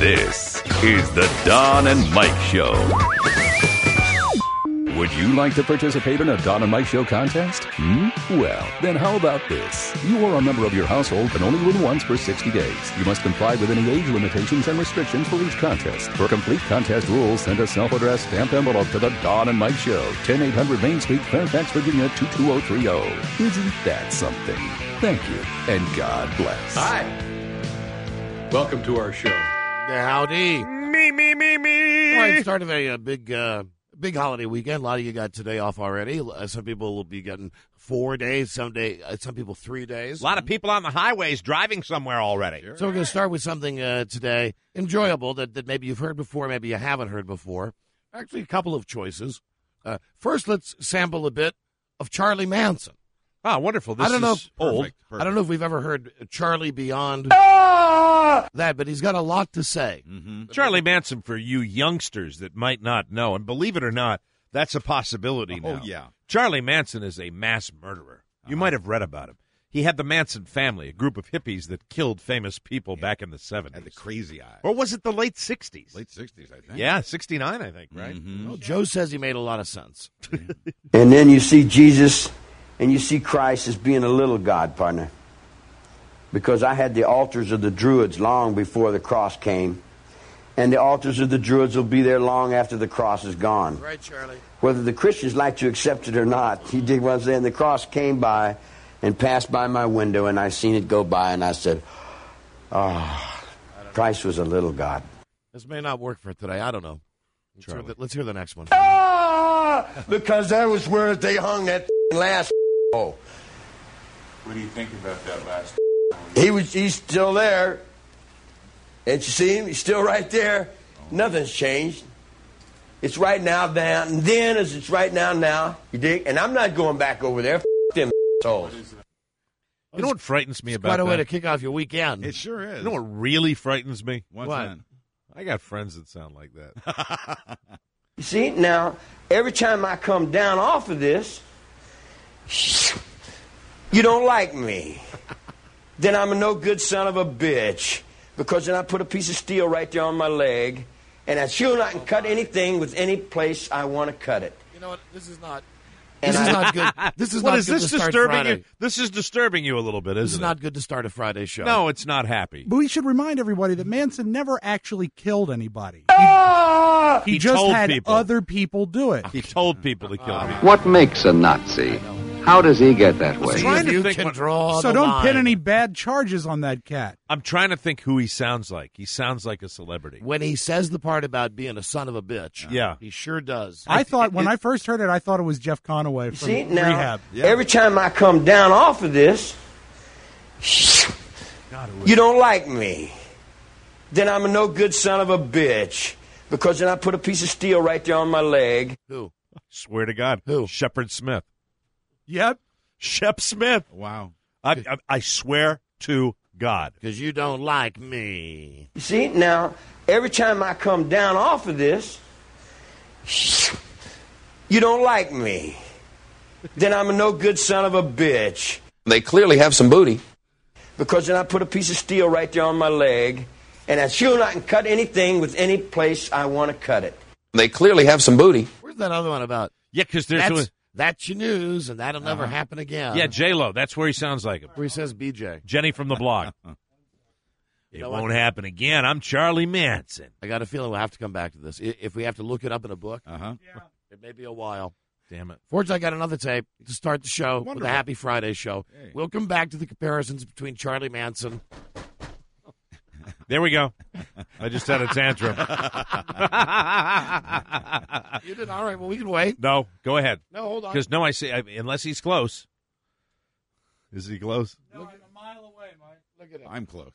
This is the Don and Mike Show. Would you like to participate in a Don and Mike Show contest? Well, then how about this? You or a member of your household can only win once for 60 days. You must comply with any age limitations and restrictions for each contest. For complete contest rules, send a self-addressed stamped envelope to the Don and Mike Show, 10800 Main Street, Fairfax, Virginia, 22030. Isn't that something? Thank you, and God bless. Hi. Welcome to our show. Howdy. Me. All right, start of a big holiday weekend. A lot of you got today off already. Some people will be getting 4 days, some people 3 days. A lot of people on the highways driving somewhere already. Sure. So we're going to start with something today enjoyable that maybe you've heard before, maybe you haven't heard before. Actually, a couple of choices. First, let's sample a bit of Charlie Manson. Oh, wonderful. This I don't know is old. Perfect. I don't know if we've ever heard Charlie beyond that, but he's got a lot to say. Mm-hmm. Charlie Manson, for you youngsters that might not know, and believe it or not, that's a possibility now. Oh, yeah. Charlie Manson is a mass murderer. You might have read about him. He had the Manson family, a group of hippies that killed famous people back in the 70s. Had the crazy eye. Or was it the late 60s? Late 60s, I think. Yeah, 69, I think, right? Mm-hmm. Well, Joe says he made a lot of sense. And then you see Jesus and you see Christ as being a little God, partner. Because I had the altars of the Druids long before the cross came. And the altars of the Druids will be there long after the cross is gone. Right, Charlie. Whether the Christians like to accept it or not, you dig what I'm saying? The cross came by and passed by my window, and I seen it go by, and I said, Christ was a little God. This may not work for today. I don't know. Let's hear the next one. Because that was where they hung that last. What do you think about that last? He's still there. And you see him? He's still right there. Nothing's changed. It's right now, and then as it's right now. You dig? And I'm not going back over there. F them souls. You know what frightens me about Quite a way that? to kick off your weekend. It sure is. You know what really frightens me? What's What? that? I got friends that sound like that. You see? Now, every time I come down off of this, you don't like me. Then I'm a no good son of a bitch. Because then I put a piece of steel right there on my leg, and I sure not can cut anything with any place I want to cut it. You know what? This is not And This is I- not good. This is What not is good this to start disturbing Friday. you? This is disturbing you a little bit, This isn't is not good to start a Friday show. No, it's not happy. But we should remind everybody that Manson never actually killed anybody. He just told had people. other people do it. He told people to kill people. What makes a Nazi? How does he get that way? trying to you think can what- draw So the don't line. pin any bad charges on that cat. I'm trying to think who he sounds like. He sounds like a celebrity. When he says the part about being a son of a bitch, Yeah. he sure does. I thought when I first heard it, I thought it was Jeff Conaway from See, now, Rehab. every time I come down off of this, you don't like me. Then I'm a no good son of a bitch. Because then I put a piece of steel right there on my leg. Who? Swear to God. Who? Shepard Smith. Yep. Shep Smith. Wow. I swear to God. Because you don't like me. You see, now, every time I come down off of this, you don't like me. Then I'm a no good son of a bitch. They clearly have some booty. Because then I put a piece of steel right there on my leg. And I sure not can cut anything with any place I want to cut it. They clearly have some booty. Where's that other one about? Yeah, because there's... That's your news, and that'll never happen again. Yeah, J-Lo. That's where he sounds like him. Where he says BJ. Jenny from the blog. It know won't what? happen again. I'm Charlie Manson. I got a feeling we'll have to come back to this. If we have to look it up in a book, Uh-huh. it may be a while. Damn it. Fortunately, I got another tape to start the show with Wonderful. a Happy Friday show. Hey. We'll come back to the comparisons between Charlie Manson. There we go. I just had a tantrum. You did all right. Well, we can wait. No, go ahead. No, hold on. Because no, I say unless he's close. Is he close? No, I'm a mile away, Mike. Look at it. I'm close.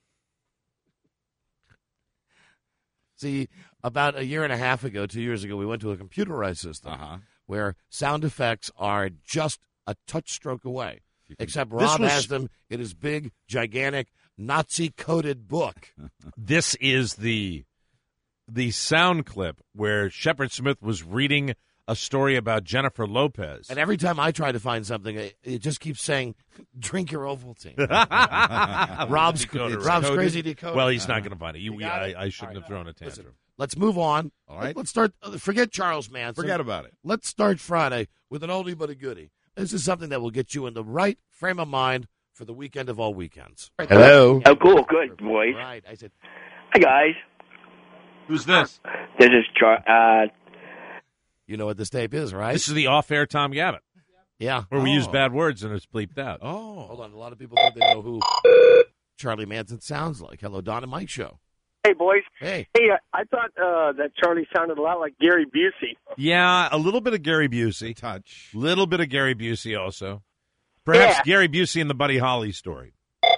See, about a year and a half ago, 2 years ago, we went to a computerized system Uh-huh. where sound effects are just a touch stroke away. Except This Rob was- has them in his big, gigantic, Nazi-coded book. This is the sound clip where Shepard Smith was reading a story about Jennifer Lopez. And every time I try to find something, it just keeps saying, "Drink your Ovaltine." Rob's crazy decoding. Well, he's not going to find it. I shouldn't have thrown a tantrum. Listen, let's move on. All right. Let's start. Forget Charles Manson. Forget about it. Let's start Friday with an oldie but a goodie. This is something that will get you in the right frame of mind for the weekend of all weekends. Hello. Oh, cool. Good, boys. Right. I said, Hi, guys. Who's this? This is you know what this tape is, right? This is the off-air Tom Gabbett, Yeah. where we use bad words and it's bleeped out. Oh. Hold on. A lot of people think they know who Charlie Manson sounds like. Hello, Don and Mike Show. Hey, boys. Hey. Hey, I thought that Charlie sounded a lot like Gary Busey. Yeah, a little bit of Gary Busey. Touch. Little bit of Gary Busey also. Perhaps Yeah. Gary Busey and the Buddy Holly story.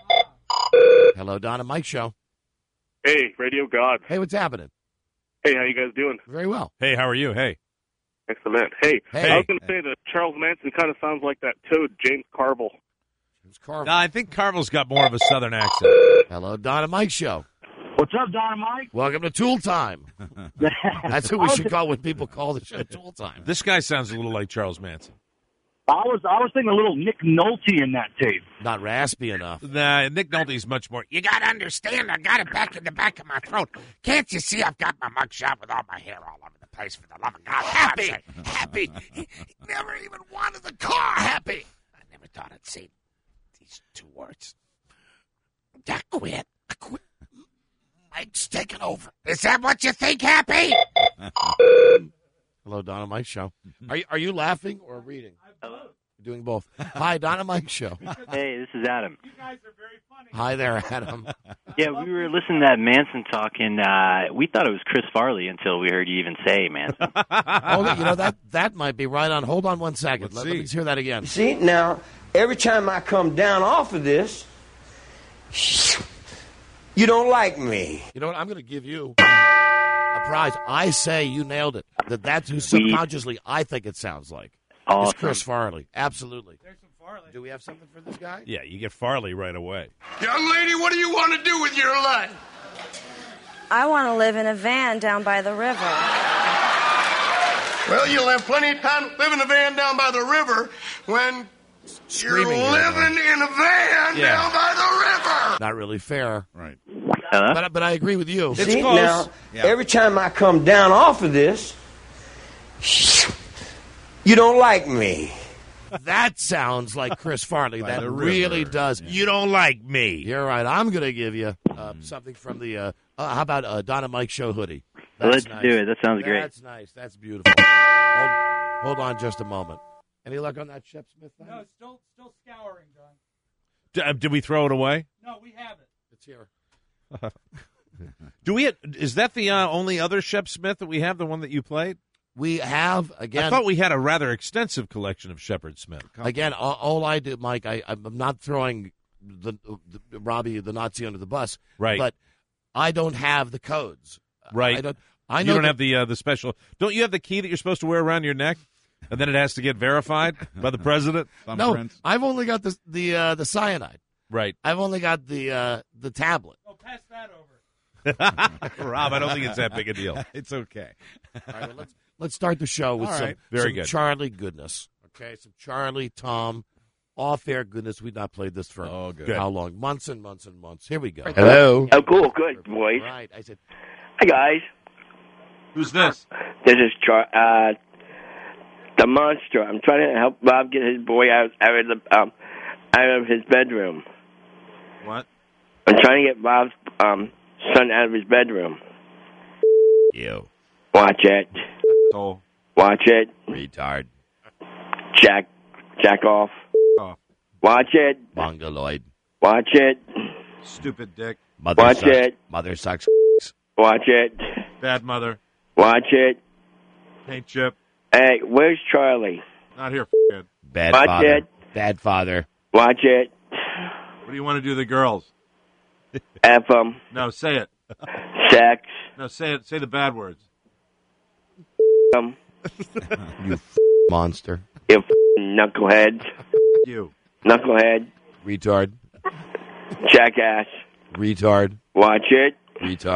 Hello, Don and Mike Show. Hey, Radio God. Hey, what's happening? Hey, how you guys doing? Very well. Hey, how are you? Hey. Excellent. Hey, Hey. I was going to say that Charles Manson kind of sounds like that toad, James Carville. It's Carver. No, I think Carvel's got more of a southern accent. Hello, Don and Mike Show. What's up, Don and Mike? Welcome to Tool Time. That's what we should call when people call the show Tool Time. This guy sounds a little like Charles Manson. I was thinking a little Nick Nolte in that tape. Not raspy enough. Nah, Nick Nolte's much more. You gotta understand, I got it back in the back of my throat. Can't you see I've got my mugshot with all my hair all over the place for the love of God? Happy! He never even wanted the car, Happy! I never thought I'd say these two words. I quit. Mike's taking over. Is that what you think, Happy? Hello, Don and Mike Show. Are you laughing or reading? Doing both. Hi, Don and Mike Show. Hey, this is Adam. You guys are very funny. Hi there, Adam. Yeah, we were listening to that Manson talk, and we thought it was Chris Farley until we heard you even say Manson. That might be right on. Hold on one second. Let me hear that again. See, now, every time I come down off of this, you don't like me. You know what? I'm going to give you a prize. I say you nailed it. That's who subconsciously I think it sounds like. Awesome. It's Chris Farley. Absolutely. There's some Farley. Do we have something for this guy? Yeah, you get Farley right away. Young lady, what do you want to do with your life? I want to live in a van down by the river. Well, you'll have plenty of time to live in a van down by the river when you're living in a van down by the river. Not really fair. Right. But I agree with you. See, now, every time I come down off of this, you don't like me. That sounds like Chris Farley. By That the really river. does. You don't like me. You're right. I'm going to give you something from the, how about Don and Mike Show hoodie? Let's do it. That sounds great. That's nice. That's beautiful. Hold on just a moment. Any luck on that Shep Smith thing? No, it's still scouring, Don. Did we throw it away? No, we have it. It's here. Is that the only other Shep Smith that we have, the one that you played? We have, again. I thought we had a rather extensive collection of Shepard Smith. Again, all I do, Mike, I'm not throwing the Robbie, the Nazi, under the bus. Right. But I don't have the codes. Right. I know you don't have the special. Don't you have the key that you're supposed to wear around your neck? And then it has to get verified by the president? No, I've only got the cyanide. Right. I've only got the tablet. Oh, pass that over. Rob, I don't think it's that big a deal. It's okay. All right, well, let's start the show with All some, right. Very some good. Charlie goodness. Okay, some Charlie, Tom, off-air goodness. We've not played this for how long? Months and months and months. Here we go. Hello. Oh, cool. Good, boys. Right. I said, Hi, guys. Who's this? This is the monster. I'm trying to help Bob get his boy out of his bedroom. What? I'm trying to get Bob's son out of his bedroom. You. Watch it. Oh. Watch it. Retard. Jack off. Oh. Watch it. Mongoloid. Watch it. Stupid dick. Watch it. Mother sucks. Watch it. Bad mother. Watch it. Paint chip. Hey, where's Charlie? Not here, kid. Bad Watch father. it. Bad father. Watch it. What do you want to do to the girls? F them. No, say it. Sex. No, say it. Say the bad words. Them. You monster. You knucklehead. You. Knucklehead. Retard. Jackass. Retard. Watch it. Retard.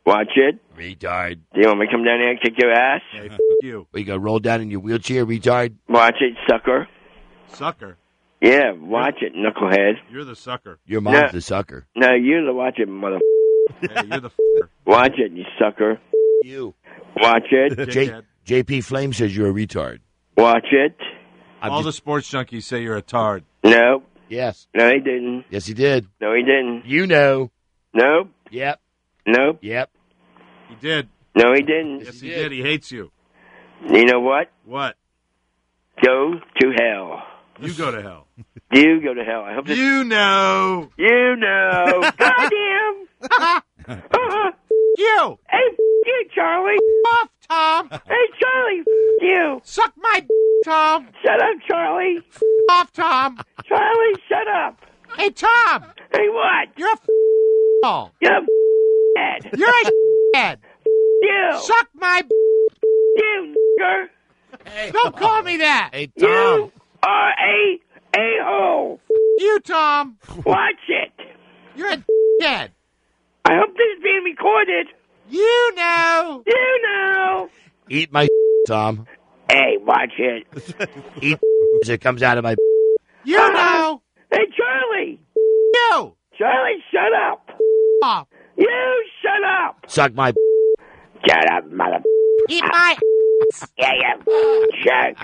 Watch it. Retard. Do you want me to come down here and kick your ass? Hey, you. Are you gonna roll down in your wheelchair, retard? Watch it, sucker. Sucker. Yeah, watch it, knucklehead. You're the sucker. Your mom's the sucker. No, you're the watch it, mother. Hey, you're the fucker. Watch it, you sucker. You. Watch it. JP Flame says you're a retard. Watch it. All the sports junkies say you're a tard. No. Yes. No, he didn't. Yes, he did. No, he didn't. You know. Nope. Yep. Nope. Yep. He did. No, he didn't. Yes, he did. He hates you. You know what? What? Go to hell. You go to hell. You go to hell. I hope You know. You know. Goddamn. You. Hey, you, Charlie. Off, Tom. Hey, Charlie. You. Suck my Tom. Shut up, Charlie. Off, Tom. Charlie, shut up. Hey, Tom. Hey, what? You're a You're a head. You're a head. You. Suck my You, nigger. Hey, don't call me that. Hey, Tom. You are a a-hole. You, Tom. Watch it. You're a head. I hope this is being recorded. You know. You know. Eat my Tom. Hey, watch it. Eat as it comes out of my. You know. Hey, Charlie. You. Charlie, shut up. Off. You shut up. Suck my. Shut up, mother. Eat my. Yeah, jerk.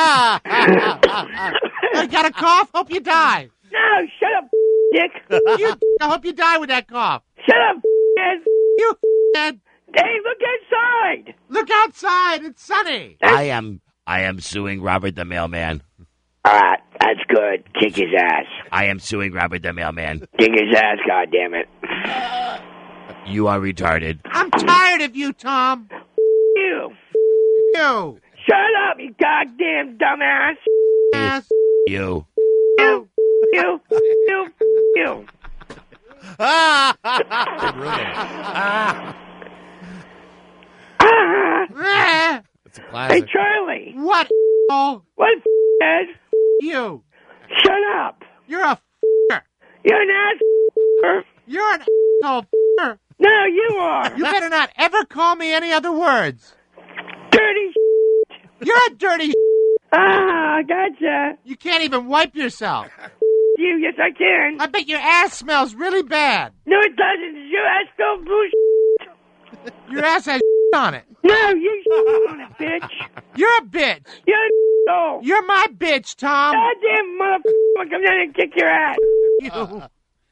You got a cough? Hope you die. No, shut up, dick. I hope you die with that cough. Shut up, kid. You dead. Hey, look inside. Look outside. It's sunny. I am suing Robert the mailman. All right, that's good. Kick his ass. I am suing Robert the mailman. Kick his ass, goddammit. You are retarded. I'm tired of you, Tom. You. You. Shut up, you goddamn dumbass. Ass. You. You. It's a classic. Hey, Charlie. What? Oh, What, Ed? you. Shut up. You're a. You're an ass. You're an asshole. No, you are. You better not ever call me any other words. Dirty. You're a dirty. Ah, gotcha. You can't even wipe yourself. You, yes, I can. I bet your ass smells really bad. No, it doesn't. Your ass smells blue. Your ass has on it. No, you on it, bitch. You're a bitch. You're no. You're my bitch, Tom. Goddamn motherfucker, I'll come down and kick your ass. You.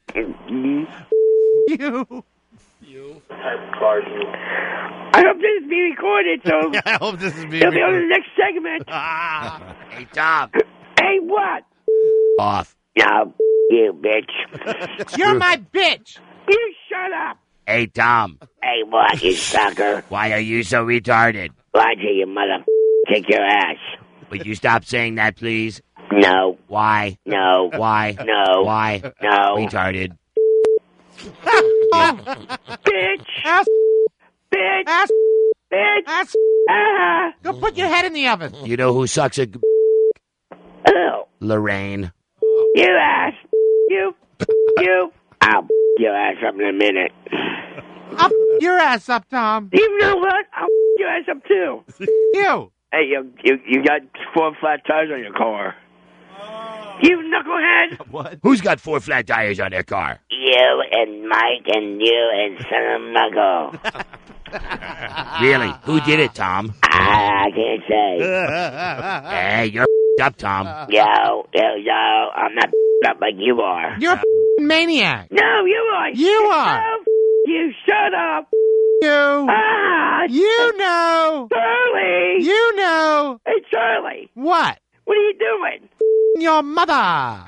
I hope this is being recorded, so I hope this is being it'll be on the recorded. next segment. Hey, Tom. Hey, what? Off. No, you bitch. You're my bitch. You shut up. Hey, Tom. Hey, what, you sucker? Why are you so retarded? Watch it, you mother. Kick your ass. Would you stop saying that, please? No, Why? no, Why? no, Why? no. Retarded. Bitch, Ass. bitch, Ass. bitch. Ass. Ah. Go put your head in the oven. You know who sucks at Oh, Lorraine? you ass. You. I'll your ass up in a minute. Up your ass up, Tom. You know what? I'll your ass up too. You. Hey, you got 4 flat tires on your car. You knucklehead. What? Who's got 4 flat tires on their car? You and Mike and you and Son of Knuckle. Really? Who did it, Tom? I can't say. Hey, you're up, Tom. Yo, I'm not up like you are. You're a maniac. No, you are. You are. No, you shut up. You. Ah, You know. Charlie. You know. Hey, Charlie. What? What are you doing? Your mother.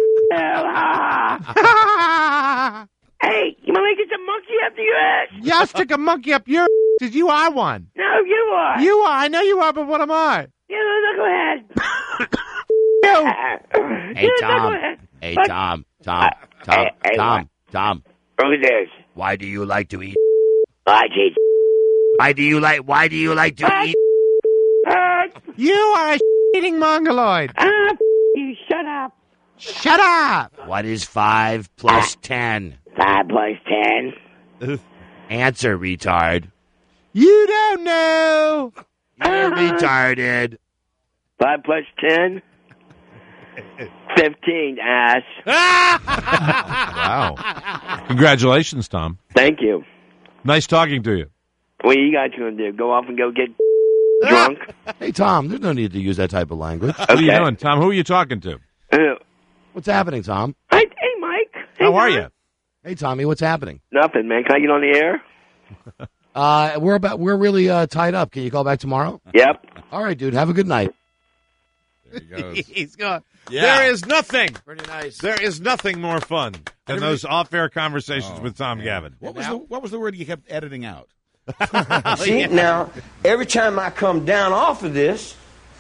Hey, you want me to get some monkey after your ass? Y'all stick a monkey up your because you are one. No, you are. You are. I know you are, but what am I? You're a knucklehead. You. Hey, You're a Tom. knucklehead. Hey, What? Tom. Hey, Tom. Who's this? Why do you like to eat? I cheat. Why do you like to eat? You are a eating mongoloid. You shut up. Shut up. What is 5 plus 10? 5 plus 10. Answer, retard. You don't know. You're retarded. 5 plus 10? 15, ass. Wow. Congratulations, Tom. Thank you. Nice talking to you. What are you guys going to do? Go off and go get drunk? Hey, Tom, there's no need to use that type of language. What are you doing, Tom? Who are you talking to? What's happening, Tom? Hey, Mike. Hey, How are Tom. you? Hey, Tommy, what's happening? Nothing, man. Can I get on the air? We're really tied up. Can you call back tomorrow? Yep. All right, dude. Have a good night. There he goes. He's gone. Yeah. There is nothing. Pretty nice. There is nothing more fun than those off-air conversations with Tom Gavin. What was the word you kept editing out? See, now, every time I come down off of this,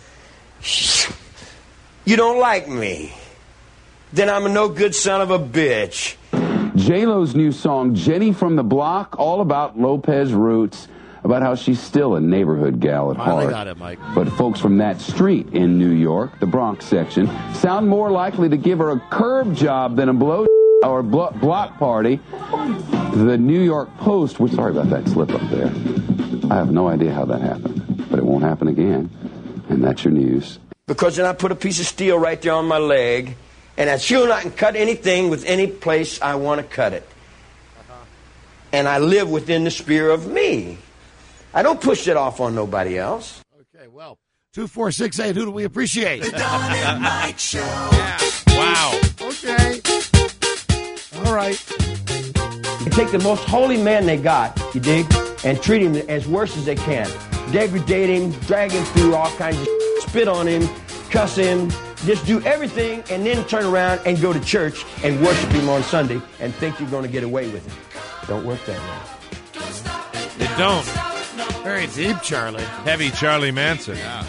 you don't like me. Then I'm a no good son of a bitch. J-Lo's new song, Jenny from the Block, all about Lopez roots, about how she's still a neighborhood gal at Finally heart. got it, Mike. But folks from that street in New York, the Bronx section, sound more likely to give her a curb job than a block party. The New York Post, sorry about that slip up there. I have no idea how that happened, but it won't happen again. And that's your news. Because then I put a piece of steel right there on my leg, and I feel I can cut anything with any place I want to cut it. And I live within the sphere of me. I don't push it off on nobody else. Okay, well, 2468, who do we appreciate? The Dawn and Mike Show. Yeah. Wow. Okay. All right. You take the most holy man they got, you dig, and treat him as worse as they can. Degrade him, drag him through all kinds of spit on him, cuss him, just do everything, and then turn around and go to church and worship him on Sunday and think you're going to get away with it. Don't work that way. It don't. Very deep, Charlie. Heavy Charlie Manson. Yeah.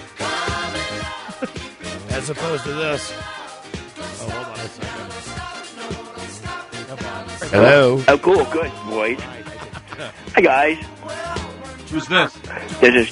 As opposed to this. Oh, hold on a second. Come on. Hello. Oh, cool. Good, boys. Hi, guys. Who's this? This is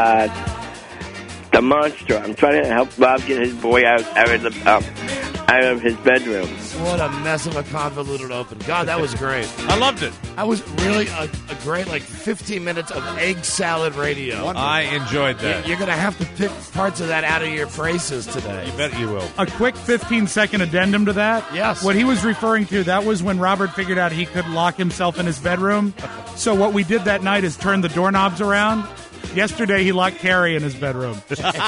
the monster. I'm trying to help Bob get his boy out of his bedroom. What a mess of a convoluted open. God, that was great. I loved it. That was really a great, 15 minutes of egg salad radio. I enjoyed that. You're going to have to pick parts of that out of your braces today. You bet you will. A quick 15-second addendum to that. Yes. What he was referring to, that was when Robert figured out he could lock himself in his bedroom. So what we did that night is turn the doorknobs around. Yesterday, he locked Carrie in his bedroom. Wonderful.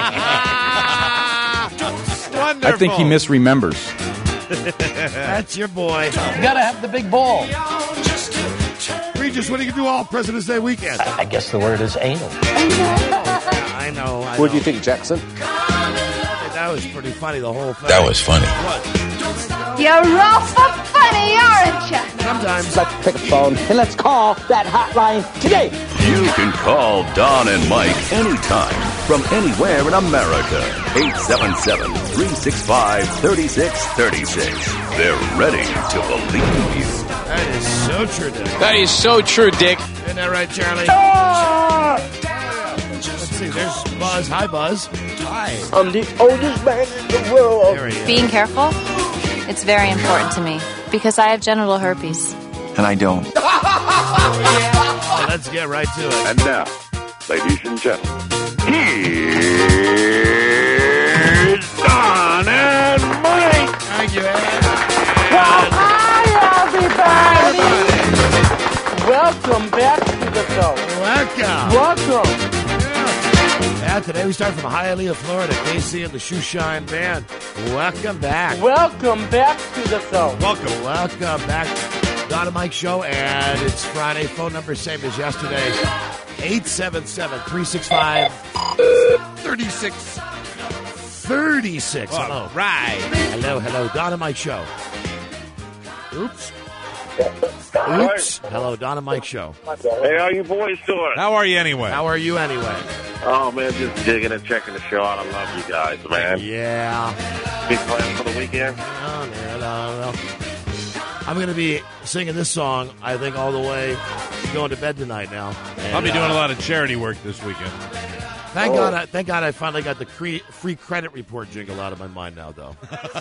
I think he misremembers. That's your boy. You gotta have the big ball. Regis, what do you do all President's Day weekend? I guess the word is anal. I know. What do you think, Jackson? That was pretty funny, the whole thing. That was funny. What? You're awful funny, aren't you? Sometimes. Let's pick a phone and let's call that hotline today. You can call Don and Mike anytime from anywhere in America. 877-365-3636. They're ready to believe you. That is so true, Dick. That is so true, Dick. Isn't that right, Charlie? Let's see, there's Buzz. Hi, Buzz. Hi. I'm the oldest man in the world. There he is. Being careful, it's very important to me because I have genital herpes. And I don't. Oh, let's get right to it. And now, ladies and gentlemen, here's Don and Mike. Thank you, Ed. Well, hi, everybody. Welcome back to the show. Welcome. Yeah, today we start from Hialeah, Florida. Casey and the Shoeshine Band. Welcome back. Welcome back to the show. Welcome back. Don and Mike Show, and it's Friday. Phone number same as yesterday. 877-365-3636. Hello. Right. Hello. Don and Mike Show. Oops. Hello, Don and Mike Show. Hey, how you boys doing? How are you anyway? How are you anyway? Oh, man, just digging and checking the show out. I love you guys, man. Yeah. Big plans for the weekend? Oh, no. I'm going to be singing this song, I think, all the way going to bed tonight now. And, I'll be doing a lot of charity work this weekend. Thank God I finally got the free credit report jingle out of my mind now, though.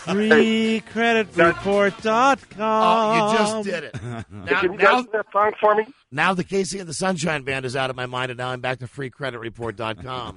FreeCreditReport.com. Oh, you just did it. Can you guys do that song for me? Now the Casey and the Sunshine Band is out of my mind, and now I'm back to FreeCreditReport.com.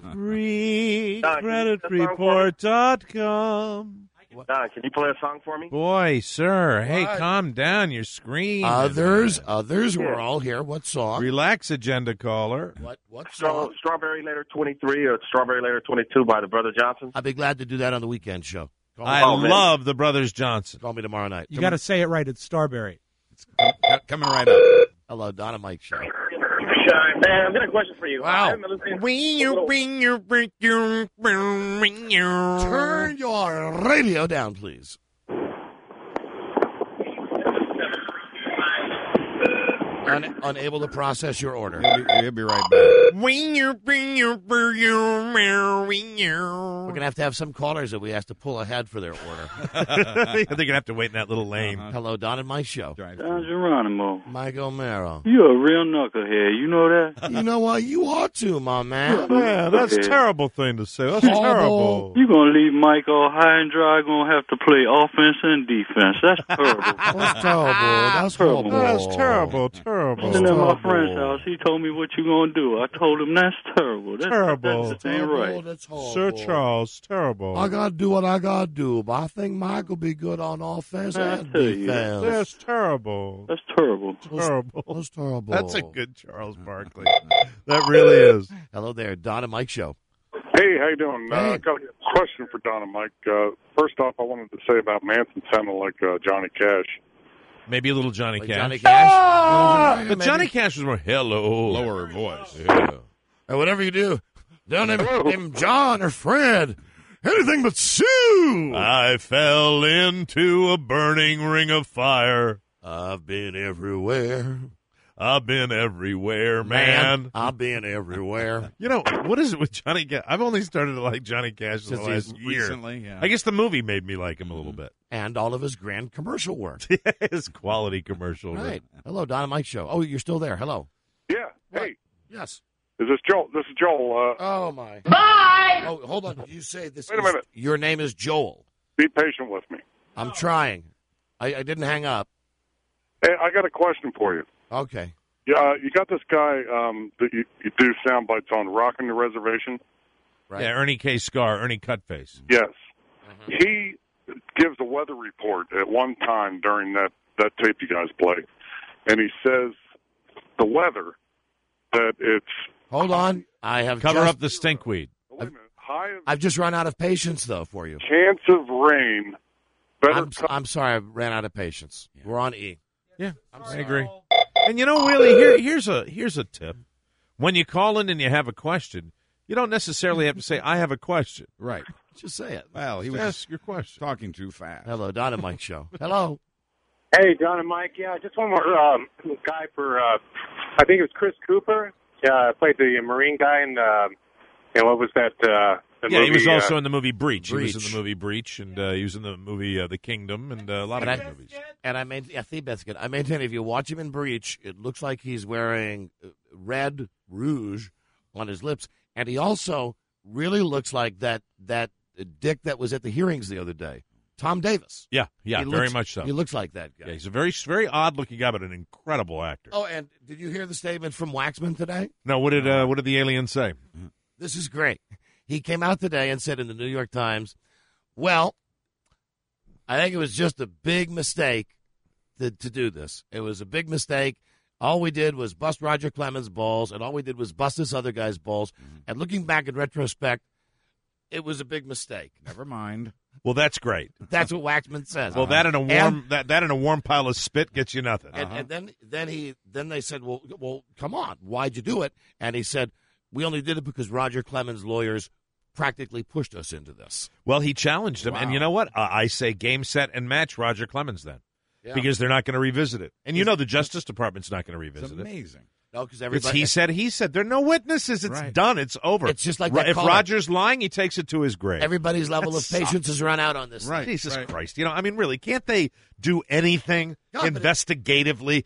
FreeCreditReport.com. Don, can you play a song for me? Boy, sir, hey, calm down. You're screaming. Others, we're all here. What song? Relax, agenda caller. What song? Strawberry Later 23 or Strawberry Later 22 by the Brother Johnsons. I'd be glad to do that on the weekend show. I love the Brothers Johnson. Call me tomorrow night. You got to say it right. It's Starberry. Coming right up. Hello, Don and Mike show. Man, I've got a question for you. Wow. Turn your radio down, please. Unable to process your order. He'll be right back. We're going to have some callers that we have to pull ahead for their order. They're going to have to wait in that little lane. Hello, Don and Mike show. Don Geronimo. Mike O'Mara. You're a real knucklehead. You know that? You know what? You ought to, my man. Yeah, that's a terrible thing to say. That's terrible. You're going to leave Mike all high and dry. Going to have to play offense and defense. That's terrible. That's terrible. That's terrible. That's terrible. Terrible. And at my friend's house, he told me what you going to do. I told him that's terrible. That's terrible. That ain't right. That's horrible. Sir Charles, terrible. I got to do what I got to do, but I think Mike will be good on offense and defense. That's terrible. That's terrible. Terrible. That's terrible. That's a good Charles Barkley. That really is. Hello there, Don and Mike show. Hey, how you doing? I got a question for Don and Mike. First off, I wanted to say about Manson sounded like Johnny Cash. Maybe a little Johnny Cash. Johnny Cash? But Johnny Cash was more lower voice. Yeah. Or whatever you do, don't name him John or Fred. Anything but Sue. I fell into a burning ring of fire. I've been everywhere. I've been everywhere, man. I've been everywhere. You know, what is it with Johnny Cash? I've only started to like Johnny Cash in the last year. Recently, yeah. I guess the movie made me like him a little bit. And all of his grand commercial work. His quality commercial work. Right. Hello, Don and Mike show. Oh, you're still there. Hello. Yeah. What? Hey. Yes. Is this Joel? This is Joel. Oh, my. Bye! Oh, hold on. Did you say this? Wait a minute. Your name is Joel. Be patient with me. I'm trying. I didn't hang up. Hey, I got a question for you. Okay. Yeah, you got this guy that you do sound bites on, Rockin' the Reservation. Right. Yeah, Ernie K. Scar, Ernie Cutface. Yes. He gives a weather report at one time during that tape you guys play, and he says the weather, that it's... Hold on. I have Cover up the stinkweed. Wait a minute. High of I've just run out of patience, though, for you. chance of rain. I'm sorry. I ran out of patience. Yeah. We're on E. Yeah, I agree. And you know, really, here's a tip. When you call in and you have a question, you don't necessarily have to say, I have a question. Right. Just say it. Well, he was ask your question. Talking too fast. Hello, Don and Mike show. Hello. Hey, Don and Mike. Yeah, just one more guy for, I think it was Chris Cooper. Played the Marine guy in, what was that? The movie, he was also in the movie Breach. Breach. He was in the movie Breach, and he was in the movie The Kingdom, and a lot of good movies. And I think that's good. I maintain if you watch him in Breach, it looks like he's wearing red rouge on his lips, and he also really looks like that dick that was at the hearings the other day, Tom Davis. Yeah, very much so. He looks like that guy. Yeah, he's a very, very odd-looking guy, but an incredible actor. Oh, and did you hear the statement from Waxman today? No, what did the alien say? This is great. He came out today and said in the New York Times, well, I think it was just a big mistake to do this. It was a big mistake. All we did was bust Roger Clemens' balls, and all we did was bust this other guy's balls. And looking back in retrospect, it was a big mistake. Never mind. Well, that's great. That's what Waxman says. Well, that in a warm pile of spit gets you nothing. And then they said, well, come on, why'd you do it? And he said, we only did it because Roger Clemens' lawyers practically pushed us into this. Well, he challenged him, and you know what? I say game, set, and match Roger Clemens then, because they're not going to revisit it. And you know the Justice Department's not going to revisit it. It's amazing. No, because It's everybody. he said. There are no witnesses. It's done. It's over. It's just like that if caller. Roger's lying, he takes it to his grave. Everybody's level That of patience has run out on this. Right. thing. Jesus Christ. I mean, really, can't they do anything investigatively?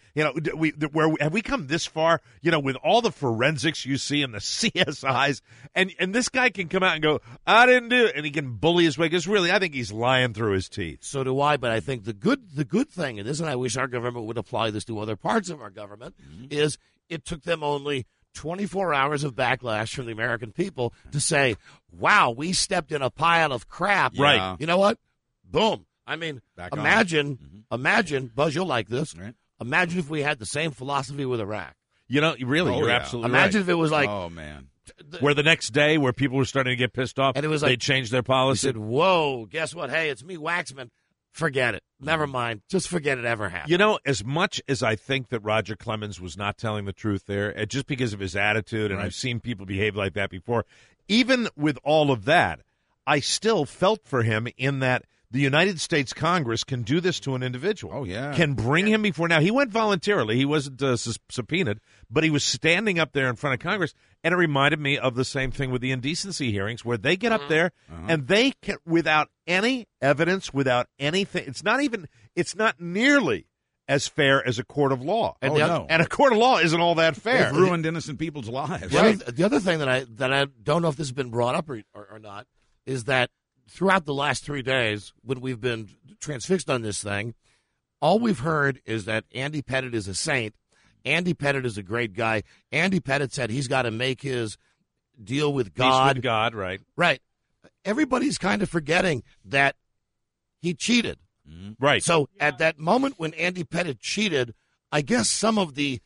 Have we come this far, with all the forensics you see in the CSIs, and this guy can come out and go, I didn't do it, and he can bully his way, because really, I think he's lying through his teeth. So do I, but I think the good thing in this, and I wish our government would apply this to other parts of our government, is it took them only 24 hours of backlash from the American people to say, wow, we stepped in a pile of crap. Right. You know what? Boom. I mean, Back on. imagine, Buzz, you'll like this. Right. Imagine if we had the same philosophy with Iraq. Really, you're absolutely Imagine right. if it was like, oh, man. Where the next day, where people were starting to get pissed off, and it was they like, changed their he policy. said, whoa, guess what? Hey, it's me, Waxman. Forget it. Never mind. Just forget it ever happened. As much as I think that Roger Clemens was not telling the truth there, just because of his attitude, and I've seen people behave like that before, even with all of that, I still felt for him in that the United States Congress can do this to an individual. Oh, yeah. Can bring him before. Now, he went voluntarily. He wasn't subpoenaed, but he was standing up there in front of Congress, and it reminded me of the same thing with the indecency hearings, where they get up there and they can, without any evidence, without anything, it's not nearly as fair as a court of law. And, and a court of law isn't all that fair. They've ruined innocent people's lives. The other thing that I don't know if this has been brought up or not is that throughout the last 3 days, when we've been transfixed on this thing, all we've heard is that Andy Pettit is a saint. Andy Pettit is a great guy. Andy Pettit said he's got to make his deal with God. Peace with God, right. Right. Everybody's kind of forgetting that he cheated. Right. So at that moment when Andy Pettit cheated, I guess some of the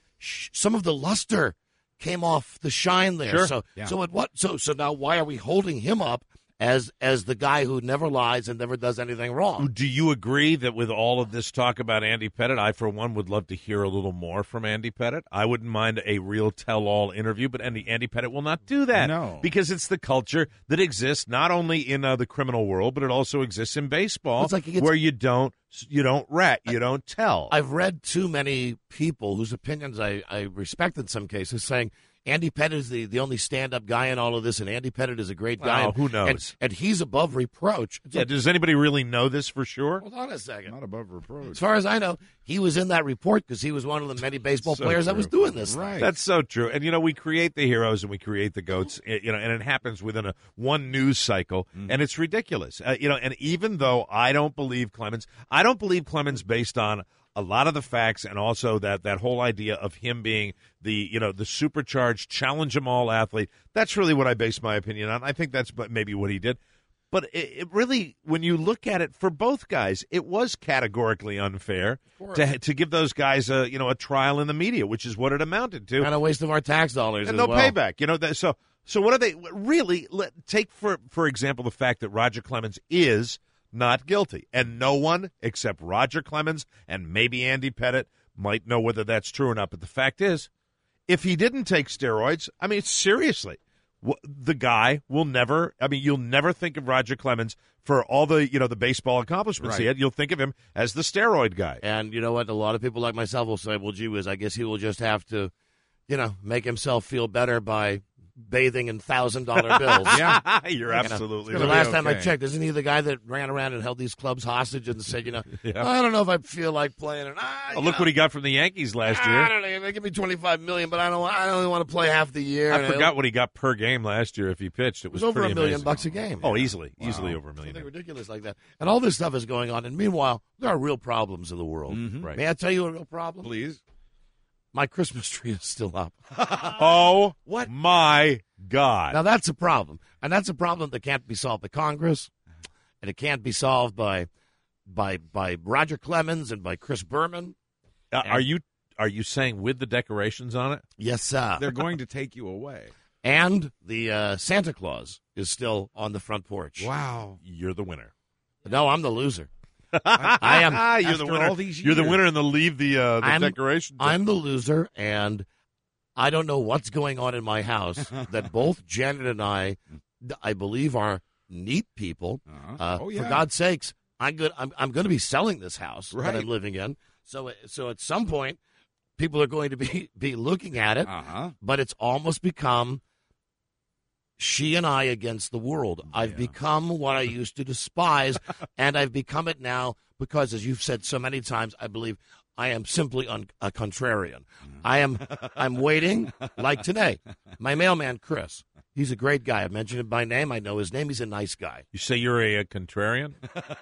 luster came off the shine there. Sure. So Yeah. So now why are we holding him up as the guy who never lies and never does anything wrong? Do you agree that with all of this talk about Andy Pettit, I, for one, would love to hear a little more from Andy Pettit? I wouldn't mind a real tell-all interview, but Andy Pettit will not do that. No. Because it's the culture that exists not only in the criminal world, but it also exists in baseball, It's like where you don't rat, you don't tell. I've read too many people whose opinions I respect in some cases saying Andy Pettit is the only stand-up guy in all of this, and Andy Pettit is a great guy. Well, who knows? And he's above reproach. Does anybody really know this for sure? Hold on a second. Not above reproach. As far as I know, he was in that report because he was one of the many baseball So players that was true. doing this. Right. That's so true. And, we create the heroes and we create the goats, and it happens within one news cycle, and it's ridiculous. And even though I don't believe Clemens based on a lot of the facts, and also that whole idea of him being the supercharged, challenge 'em all athlete. That's really what I base my opinion on. I think that's maybe what he did. But it really, when you look at it for both guys, it was categorically unfair to give those guys a trial in the media, which is what it amounted to. And a waste of our tax dollars And as no well. payback. So what are they really take for example the fact that Roger Clemens is not guilty, and no one except Roger Clemens and maybe Andy Pettit might know whether that's true or not. But the fact is, if he didn't take steroids, I mean, seriously, the guy will never. I mean, you'll never think of Roger Clemens for all the the baseball accomplishments he had. You'll think of him as the steroid guy. And you know what? A lot of people like myself will say, well, gee whiz, I guess he will just have to, make himself feel better by bathing in $1,000 bills. Yeah, you're absolutely right. The last time I checked, isn't he the guy that ran around and held these clubs hostage and said, I don't know if I feel like playing it. Look what he got from the Yankees last year. I don't know. They give me $25 million, but I only want to play half the year. I forgot what he got per game last year if he pitched. It was over pretty $1 million amazing. bucks a game. Oh, easily over $1 million. Something ridiculous like that. And all this stuff is going on. And meanwhile, there are real problems in the world. Right. May I tell you a real problem? Please. My Christmas tree is still up. Oh, what? My God. Now, that's a problem. And that's a problem that can't be solved by Congress. And it can't be solved by Roger Clemens and by Chris Berman. Are you saying with the decorations on it? Yes, sir. They're going to take you away. And the Santa Claus is still on the front porch. Wow. You're the winner. No, I'm the loser. I am. You're the winner. You're the winner, and they'll leave the decorations. I'm the loser, and I don't know what's going on in my house that both Janet and I believe are neat people. For God's sakes, I'm going to be selling this house that I'm living in. So at some point, people are going to be looking at it, but it's almost become she and I against the world. I've become what I used to despise, and I've become it now because, as you've said so many times, I believe I am simply a contrarian. I'm waiting, like today. My mailman, Chris, he's a great guy. I mentioned him by name. I know his name. He's a nice guy. You say you're a contrarian?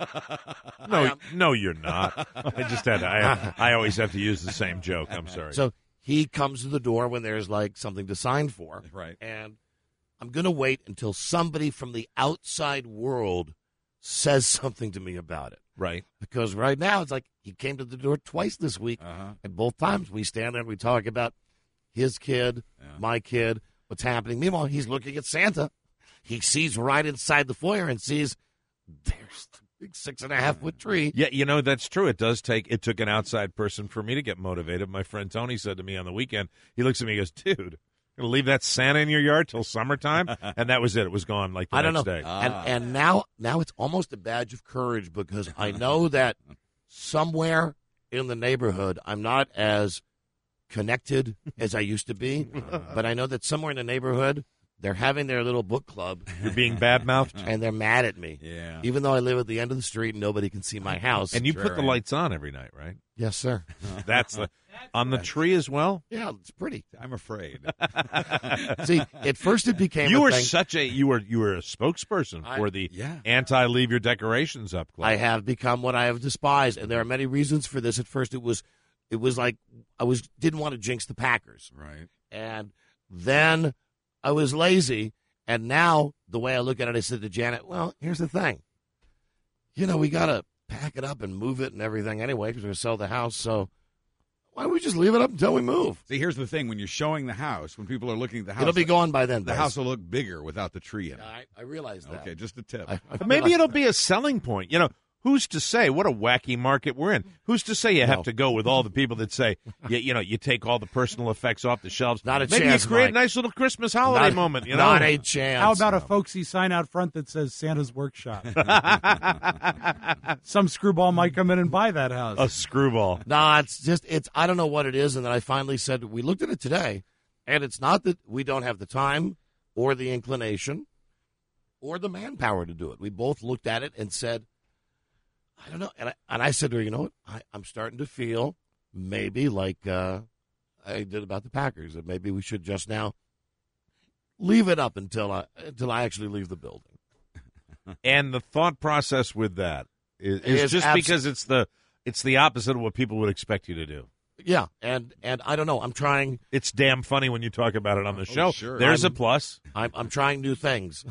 No, you're not. I just had to, I always have to use the same joke. I'm sorry. So he comes to the door when there's like something to sign for. Right. And I'm going to wait until somebody from the outside world says something to me about it. Right. Because right now it's like he came to the door twice this week, and both times we stand there and we talk about his kid, my kid, what's happening. Meanwhile, he's looking at Santa. He sees right inside the foyer and sees there's the big 6.5-foot tree. Yeah, that's true. It took an outside person for me to get motivated. My friend Tony said to me on the weekend, he looks at me and goes, dude, going to leave that Santa in your yard till summertime? And that was it. It was gone like the next day. And now it's almost a badge of courage because I know that somewhere in the neighborhood I'm not as connected as I used to be, but I know that somewhere in the neighborhood they're having their little book club. You're being bad-mouthed? And they're mad at me. Yeah. Even though I live at the end of the street and nobody can see my house. And you put the lights on every night, right? Yes, sir. That's on the tree as well? Yeah, it's pretty. I'm afraid. See, at first it became you a were thing. you were a spokesperson for the anti-leave your decorations up club. I have become what I have despised, and there are many reasons for this. At first it was like I didn't want to jinx the Packers. Right. And then I was lazy, and now the way I look at it, I said to Janet, well, here's the thing. We got to pack it up and move it and everything anyway because we're going to sell the house, so why don't we just leave it up until we move? See, here's the thing. When you're showing the house, when people are looking at the house, it'll be gone by then. The house will look bigger without the tree in it. I realize that. Okay, just a tip. Maybe it'll be a selling point. Who's to say? What a wacky market we're in. Who's to say you have to go with all the people that say, you take all the personal effects off the shelves? Not a Maybe chance, you create Mike. a nice little Christmas holiday moment. Not a chance. How about a folksy sign out front that says Santa's Workshop? Some screwball might come in and buy that house. A screwball. No, it's I don't know what it is. And then I finally said, we looked at it today, and it's not that we don't have the time or the inclination or the manpower to do it. We both looked at it and said, I don't know. And I said to her, you know what? I'm starting to feel maybe like I did about the Packers, that maybe we should just now leave it up until I actually leave the building. And the thought process with that is just because it's the opposite of what people would expect you to do. Yeah, and I don't know. I'm trying. It's damn funny when you talk about it on the show. Sure. There's a plus. I'm trying new things.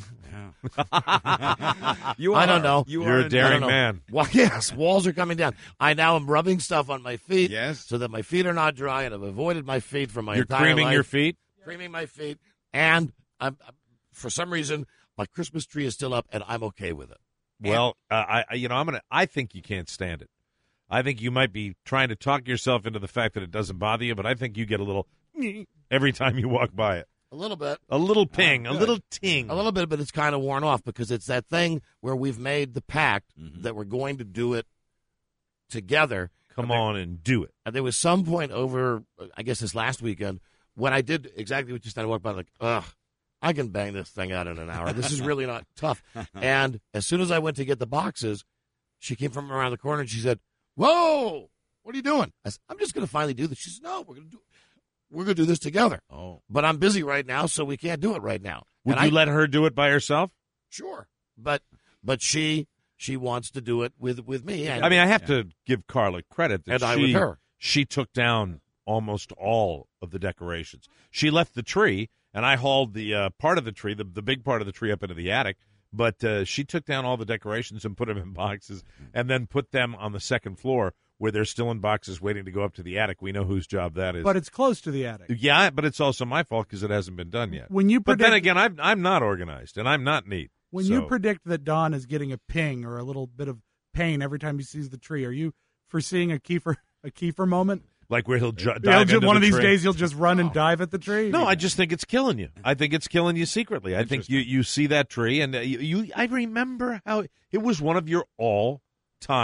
I don't know. You're a daring man. Well, yes, walls are coming down. I now am rubbing stuff on my feet, so that my feet are not dry, and I've avoided my feet for my entire life. You're creaming your feet? Creaming my feet, and I'm for some reason my Christmas tree is still up, and I'm okay with it. Well, I think you can't stand it. I think you might be trying to talk yourself into the fact that it doesn't bother you, but I think you get a little every time you walk by it. A little bit. A little ping, a little ting. A little bit, but it's kind of worn off because it's that thing where we've made the pact that we're going to do it together. Come on and do it. And there was some point over, I guess this last weekend, when I did exactly what you said. I walked by like, I can bang this thing out in an hour. This is really not tough. And as soon as I went to get the boxes, she came from around the corner and she said, whoa, what are you doing? I said, I'm just going to finally do this. She said, no, we're going to do this together. Oh. But I'm busy right now, so we can't do it right now. Would you let her do it by herself? Sure. But she wants to do it with me. And, I have to give Carla credit that with her. She took down almost all of the decorations. She left the tree, and I hauled the part of the tree, the big part of the tree up into the attic. But she took down all the decorations and put them in boxes and then put them on the second floor where they're still in boxes waiting to go up to the attic. We know whose job that is. But it's close to the attic. Yeah, but it's also my fault because it hasn't been done yet. But then again, I'm not organized and I'm not neat. When you predict that Don is getting a ping or a little bit of pain every time he sees the tree, are you foreseeing a Kiefer moment? Like where he'll dive into one of these tree? days he'll just run and dive at the tree? No, I just think it's killing you. I think it's killing you secretly. I think you see that tree, and I remember how it was one of your all-time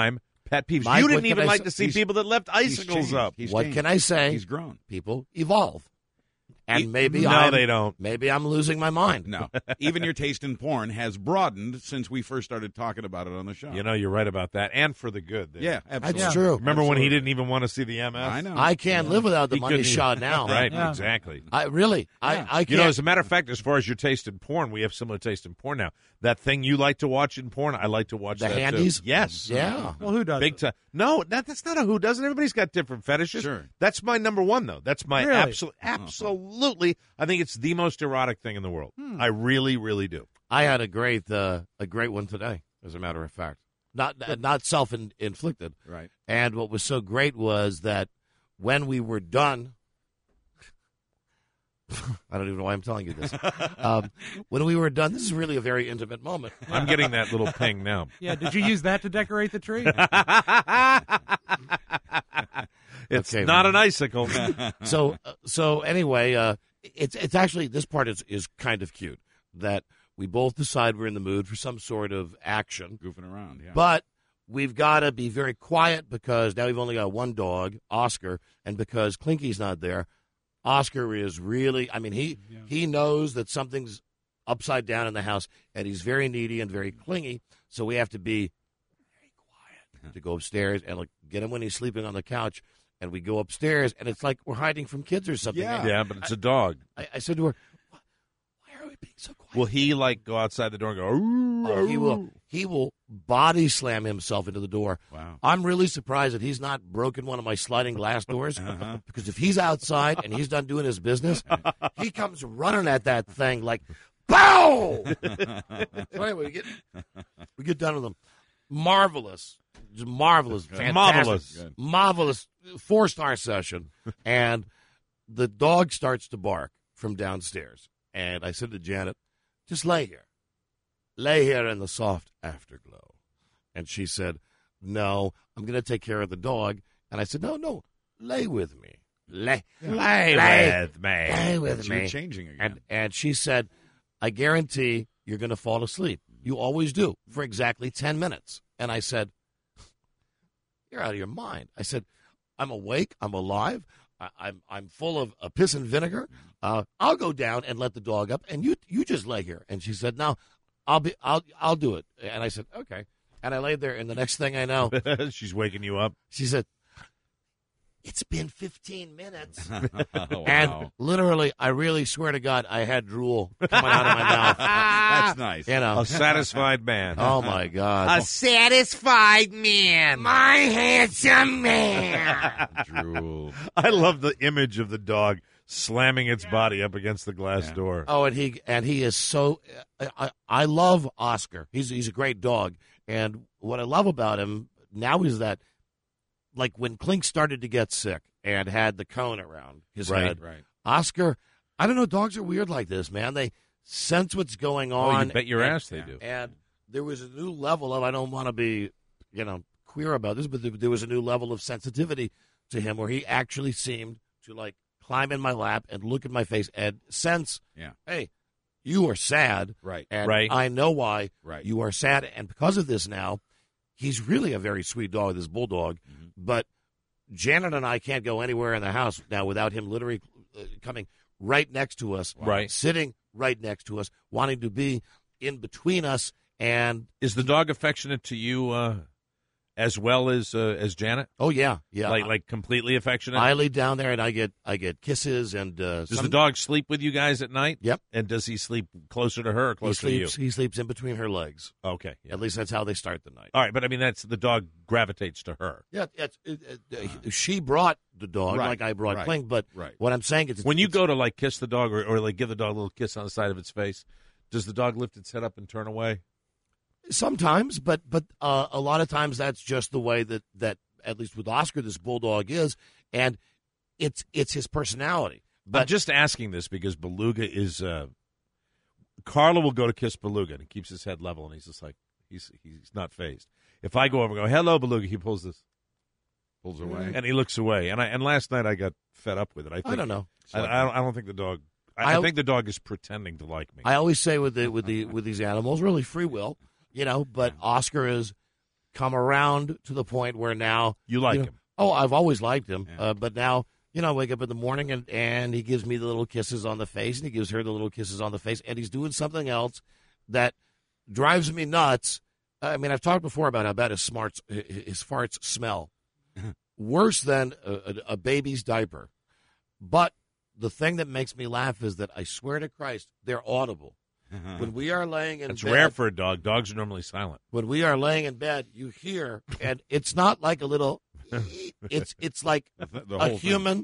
pet peeves. Mike, You what didn't can even I like say? to see people that left icicles up. What can I say? He's grown. People evolve. And maybe they don't. Maybe I'm losing my mind. No. Even your taste in porn has broadened since we first started talking about it on the show. You know, you're right about that, and for the good. There. Yeah, absolutely. That's true. Remember when he didn't even want to see the MS? I know. I can't live without the He money couldn't shot even- now. Right, Yeah. exactly. I can't. You know, as a matter of fact, as far as your taste in porn, we have similar taste in porn now. That thing you like to watch in porn, I like to watch The that handies? too. Yes. Yeah. Well, who does? Big time. No, that's not a who doesn't. Everybody's got different fetishes. Sure. That's my number one, though. That's my Really? absolutely. I think it's the most erotic thing in the world. I really, really do. I had a great one today, as a matter of fact. Not self-inflicted. Right. And what was so great was that when we were done, I don't even know why I'm telling you this. When we were done, this is really a very intimate moment. I'm getting that little ping now. Yeah, did you use that to decorate the tree? It's Okay, not an icicle. So anyway, it's actually, this part is kind of cute, that we both decide we're in the mood for some sort of action. Goofing around, yeah. But we've got to be very quiet because now we've only got one dog, Oscar, and because Clinky's not there, Oscar is really, I mean, he knows that something's upside down in the house, and he's very needy and very clingy, so we have to be very quiet to go upstairs and get him when he's sleeping on the couch, and we go upstairs, and it's like we're hiding from kids or something. Yeah, but it's a dog. I said to her, why are we being so quiet? Will he go outside the door and go? "Ooh, Oh, ooh"? he will body slam himself into the door. Wow. I'm really surprised that he's not broken one of my sliding glass doors because if he's outside and he's done doing his business, he comes running at that thing like, bow! So anyway, we get done with them. Marvelous. Just marvelous. Fantastic. Marvelous 4-star session. And the dog starts to bark from downstairs. And I said to Janet, just lay here. Lay here in the soft afterglow. And she said, no, I'm going to take care of the dog. And I said, no, lay with me. Lay with me. Lay with That's me. you changing again. And she said, I guarantee you're going to fall asleep. You always do for exactly 10 minutes. And I said, you're out of your mind. I said, I'm awake. I'm alive. I'm full of piss and vinegar. I'll go down and let the dog up, and you just lay here. And she said, no, I'll do it. And I said, okay. And I laid there, and the next thing I know, she's waking you up. she said, it's been 15 minutes. Wow. And literally, I really swear to God, I had drool coming out of my mouth. That's nice. You know. A satisfied man. Oh, my God. A satisfied man. My handsome man. Drool. I love the image of the dog slamming its body up against the glass door. Oh, and he is so. I love Oscar. He's a great dog, and what I love about him now is that, like when Clink started to get sick and had the cone around his head, Right. Oscar. I don't know. Dogs are weird like this, man. They sense what's going on. Oh, you bet your ass they do. And there was a new level of. I don't want to be, queer about this, but there was a new level of sensitivity to him where he actually seemed to climb in my lap and look at my face and sense, hey, you are sad. Right. And Right. I know why Right. you are sad. And because of this now, he's really a very sweet dog, this bulldog. Mm-hmm. But Janet and I can't go anywhere in the house now without him literally coming right next to us, Right. sitting right next to us, wanting to be in between us. And Is the dog affectionate to you as well as Janet? oh yeah. Like completely affectionate? I lay down there and I get kisses and Does the dog sleep with you guys at night? Yep. And does he sleep closer to her or closer to you? He sleeps in between her legs. Okay. Yeah. At least that's how they start the night. All right, but I mean that's the dog gravitates to her. Yeah, she brought the dog Right, like I brought right, Clink, but right. what I'm saying is When you go to kiss the dog or give the dog a little kiss on the side of its face, does the dog lift its head up and turn away? sometimes, but a lot of times that's just the way that at least with Oscar this bulldog is, and it's his personality. But I'm just asking this because Beluga is Carla will go to kiss Beluga and he keeps his head level and he's just like he's not fazed. If I go over and go, hello, Beluga, he pulls away. And he looks away. And last night I got fed up with it. I don't know. I don't think the dog I think the dog is pretending to like me. I always say with these animals, really free will, but Oscar is come around to the point where now You like him. Oh, I've always liked him, but now I wake up in the morning and he gives me the little kisses on the face, and he gives her the little kisses on the face, and he's doing something else that drives me nuts. I mean, I've talked before about how bad his farts smell, worse than a baby's diaper. But the thing that makes me laugh is that I swear to Christ, they're audible. When we are laying in It's bed, rare for a dog. Dogs are normally silent. when we are laying in bed, you hear, and it's not like a little. It's like The a whole thing. human.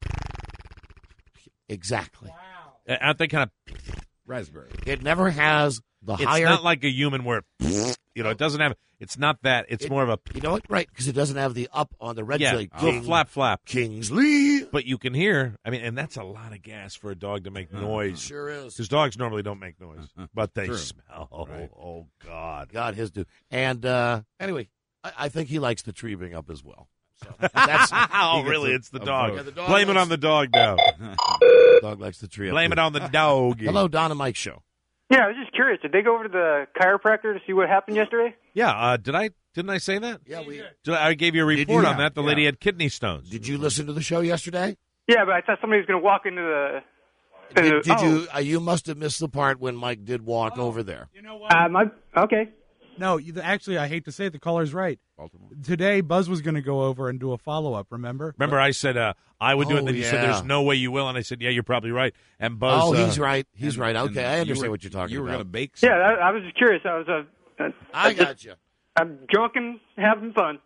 Exactly. Aren't they kind of? Raspberry. It never has the It's higher. not like a human where it doesn't have. It's not that. It's more of a. You know what? Right, because it doesn't have the up on the red jelly. little flap. Kingsley. But you can hear. I mean, and that's a lot of gas for a dog to make noise. Sure is. Because dogs normally don't make noise, but they True. smell. Right. Oh God. God, his do. And anyway, I think he likes the tree being up as well. So that's, Oh, he gets really? a- It's the a dog. vote. Yeah, the dog Blame it likes- on the dog now. The dog likes the tree. Blame up it on the dog. Hello, Don and Mike show. Yeah, I was just curious. Did they go over to the chiropractor to see what happened yesterday? Yeah. Didn't I say that? Yeah, we. I gave you a report you? on that. The lady had kidney stones. Did you listen to the show yesterday? Yeah, but I thought somebody was going to walk into the. Did you? You must have missed the part when Mike did walk over there. You know what? Okay. No, actually, I hate to say it, the caller's right. Baltimore. Today, Buzz was going to go over and do a follow-up, remember? Remember, I said I would do it, and then you said, yeah. there's no way you will, and I said, yeah, you're probably right. And Buzz... Oh, he's right. He's right. And Okay, I understand you were- what you're talking You were about. going to bake Yeah, something. I was just curious. I was. I got you. I'm drunk and having fun.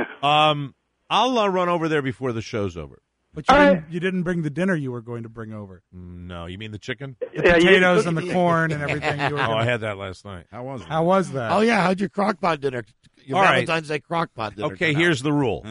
I'll run over there before the show's over. But you didn't bring the dinner you were going to bring over. No, you mean the chicken? The potatoes and the corn and everything. You were Oh, gonna- I had that last night. How was it? How was that? Oh yeah, how'd your crockpot dinner? Your All right. Valentine's Day crockpot dinner. Okay, turn out? here's the rule.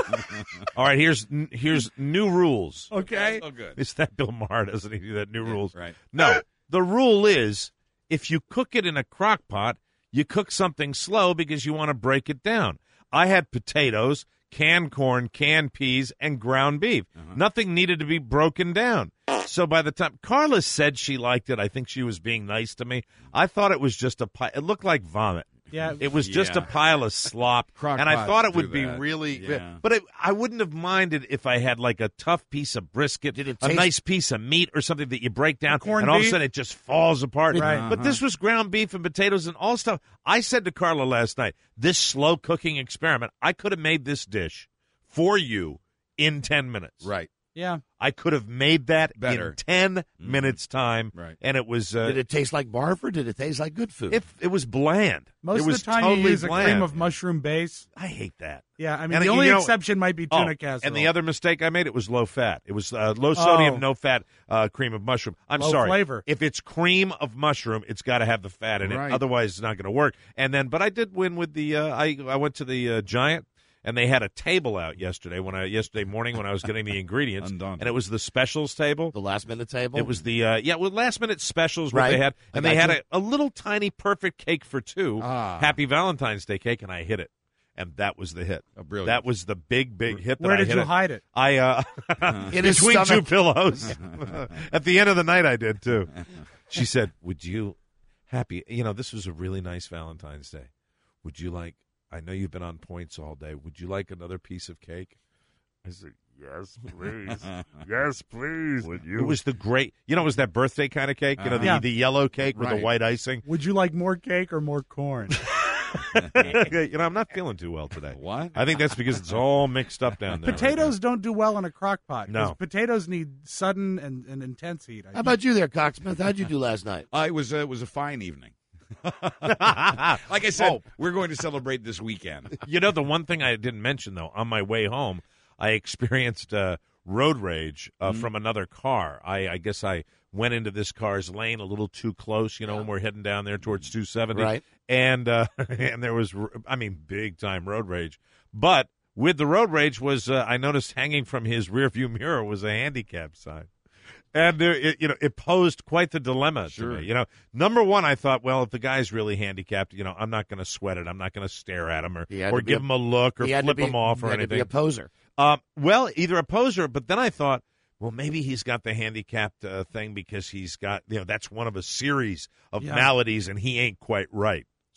All right, here's new rules. Okay. Oh, good. It's that Bill Maher, doesn't he? That new rules. Right. No, the rule is if you cook it in a crock pot, you cook something slow because you want to break it down. I had potatoes, canned corn, canned peas, and ground beef. Nothing needed to be broken down. So by the time Carla said she liked it, I think she was being nice to me. I thought it was just a pie. It looked like vomit. Yeah. It was just a Yeah. pile of slop, Crock and I pots thought it do would be that. really. Yeah. But I wouldn't have minded if I had like a tough piece of brisket, Did it a taste- nice piece of meat, or something that you break down, corned and all of a beef? sudden it just falls apart. Right. But this was ground beef and potatoes and all stuff. I said to Carla last night, this slow cooking experiment, I could have made this dish for you in 10 minutes. Right. Yeah. I could have made that Better. in 10 minutes time. Right. And it was Did it taste like barf or did it taste like good food? it was bland. Most it was of the time totally you use bland. a cream of mushroom base. I hate that. Yeah, I mean, And the only you know- exception might be tuna casserole. And the other mistake I made, it was low fat. It was low sodium, Oh. no fat cream of mushroom. I'm Low sorry. flavor. If it's cream of mushroom, it's got to have the fat in it. Right. Otherwise, it's not going to work. But I did win with the. I went to the Giant. And they had a table out yesterday morning when I was getting the ingredients, Undaunted. and it was the specials table. The last minute table. It was the last minute specials what Right. they had, and I they got had you. a little tiny perfect cake for two, Happy Valentine's Day cake, and I hit it, and that was the hit. Oh, brilliant. That was the big hit. Where that I did hit you it. hide it? I In his between two stomach. pillows. At the end of the night, I did too. She said, "Would you, Happy? This was a really nice Valentine's Day. Would you like? I know you've been on points all day. Would you like another piece of cake?" I said, "Yes, please. Yes, please." Would you? It was the great. It was that birthday kind of cake. Yeah. The yellow cake with the Right. white icing. Would you like more cake or more corn? I'm not feeling too well today. What? I think that's because it's all mixed up down there. Potatoes don't do well in a crock pot. 'cause No. Potatoes need sudden and intense heat. How about you there, Cocksmith? How'd you do last night? It was a fine evening. Like I said, Oh. we're going to celebrate this weekend. The one thing I didn't mention, though, on my way home, I experienced road rage from another car. I guess I went into this car's lane a little too close, when we're heading down there towards 270. Right. And and there was, big-time road rage. But with the road rage was, I noticed hanging from his rearview mirror was a handicap sign. And it posed quite the dilemma to me. Number one, I thought, well, if the guy's really handicapped, I'm not going to sweat it. I'm not going to stare at him or give him a look or flip him off or he had anything. to be a poser. Well, either a poser, but then I thought, well, maybe he's got the handicapped thing because he's got, that's one of a series of maladies, and he ain't quite right.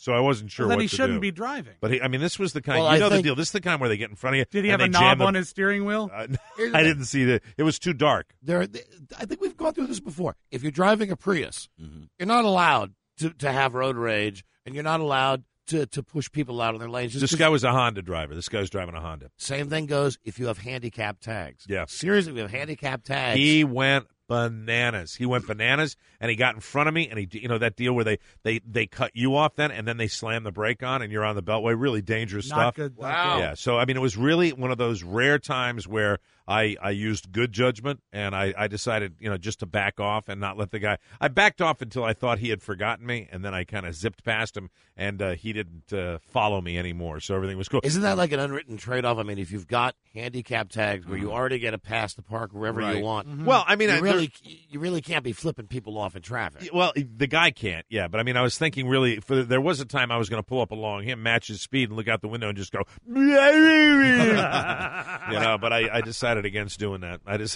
so I wasn't sure Well, then what he to shouldn't do. be driving. But this was the kind. Well, the deal. This is the kind where they get in front of you. Did he and have a they jam knob on his steering wheel? I didn't see it was too dark. I think we've gone through this before. If you're driving a Prius, you're not allowed to have road rage, and you're not allowed to push people out of their lanes. This guy was a Honda driver. This guy was driving a Honda. Same thing goes if you have handicap tags. Yeah. Seriously, if you have handicap tags. He went bananas. And he got in front of me, and that deal where they cut you off and then they slam the brake on, and you're on the beltway. Really dangerous Not stuff. good. Wow. Yeah. So it was really one of those rare times where I used good judgment, and I decided just to back off and not let the guy. I backed off until I thought he had forgotten me, and then I kind of zipped past him, and he didn't follow me anymore. So everything was cool. Isn't that like an unwritten trade-off? I mean, if you've got handicap tags where you already get a pass to park wherever you want, Well, I mean, you really can't be flipping people off in traffic. Well, the guy can't, yeah. But, I was thinking really, there was a time I was going to pull up along him, match his speed, and look out the window and just go, but I decided against doing that.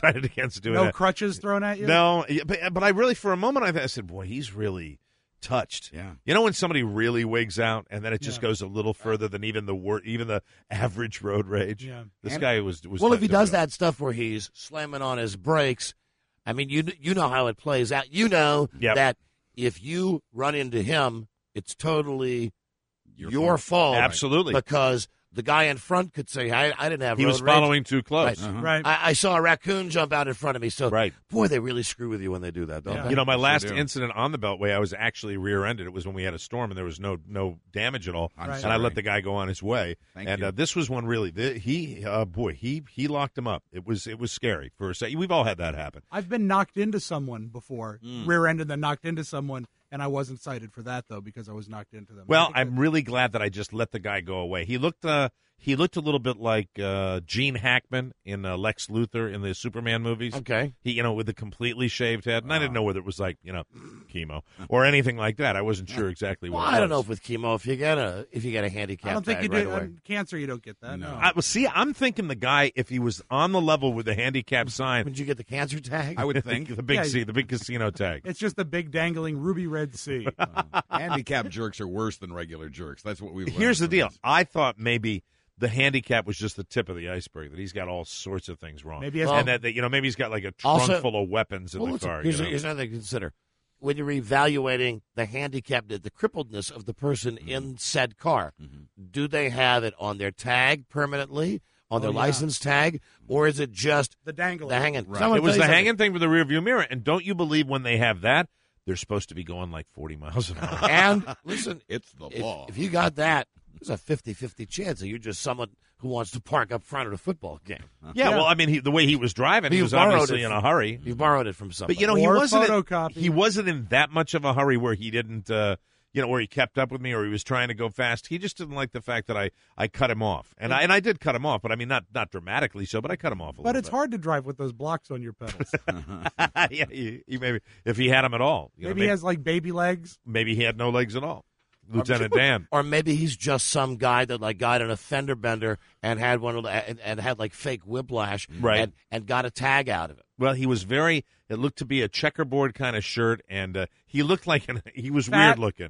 No crutches thrown at you? No, but I really, for a moment, I said, boy, he's really touched. Yeah. When somebody really wigs out, and then it just goes a little further than even the average road rage. Yeah. This guy was. Well, if he does that stuff where he's slamming on his brakes, I mean, you know how it plays out. You know that if you run into him, it's totally your fault. Absolutely. Because the guy in front could say, I didn't have He road was rage. following too close. Right. I saw a raccoon jump out in front of me. So, Right. boy, they really screw with you when they do that, don't they? My last do. incident on the Beltway, I was actually rear-ended. It was when we had a storm and there was no damage at all, I'm and sorry. I let the guy go on his way. Thank and you. this was one really. He locked him up. It was scary for a second. We've all had that happen. I've been knocked into someone before, rear-ended, then knocked into someone, and I wasn't cited for that, though, because I was knocked into them. Well, I'm really glad that I just let the guy go away. He looked a little bit like Gene Hackman in Lex Luthor in the Superman movies. Okay. He, with the completely shaved head, and I didn't know whether it was like, chemo or anything like that. I wasn't sure exactly what. Well, it was. I don't know if with chemo, if you get a handicap I don't think tag you right do. away. Cancer, you don't get that. No. See, I'm thinking the guy, if he was on the level with the handicap sign, Would you get the cancer tag? I would think. the big Yeah. C, the big casino tag. It's just the big dangling ruby red C. Handicap jerks are worse than regular jerks. That's what we've learned. Here's the from deal. this. I thought maybe the handicap was just the tip of the iceberg, that he's got all sorts of things wrong. Maybe he has- and that maybe he's got like a trunk Also- full of weapons in the listen, car. Here's another thing to consider. When you're evaluating the handicap, the crippledness of the person in said car, do they have it on their tag permanently, on their yeah. license tag, or is it just The dangling. the hanging? Right. Someone It was tell the you something. hanging thing with the rearview mirror. And don't you believe when they have that, they're supposed to be going like 40 miles an hour? And listen, It's the law. if you got that, there's a 50-50 chance that you're just someone who wants to park up front at a football game. Yeah, well, I mean, the way he was driving, he You was borrowed obviously it in from- a hurry. You borrowed it from somebody. But, he Or wasn't photocopy. he wasn't in that much of a hurry where he didn't, where he kept up with me or he was trying to go fast. He just didn't like the fact that I cut him off. And I did cut him off, but I mean, not dramatically so, but I cut him off a But little it's hard to drive with those blocks on your pedals. hard. Yeah, he maybe, if he had them at all. Maybe he has like baby legs. Maybe he had no legs at all. Lieutenant Dan. Or maybe he's just some guy that got in a fender bender and had and had like fake whiplash, Right. and got a tag out of it. Well, he was it looked to be a checkerboard kind of shirt, and he looked like he was Fat? weird looking.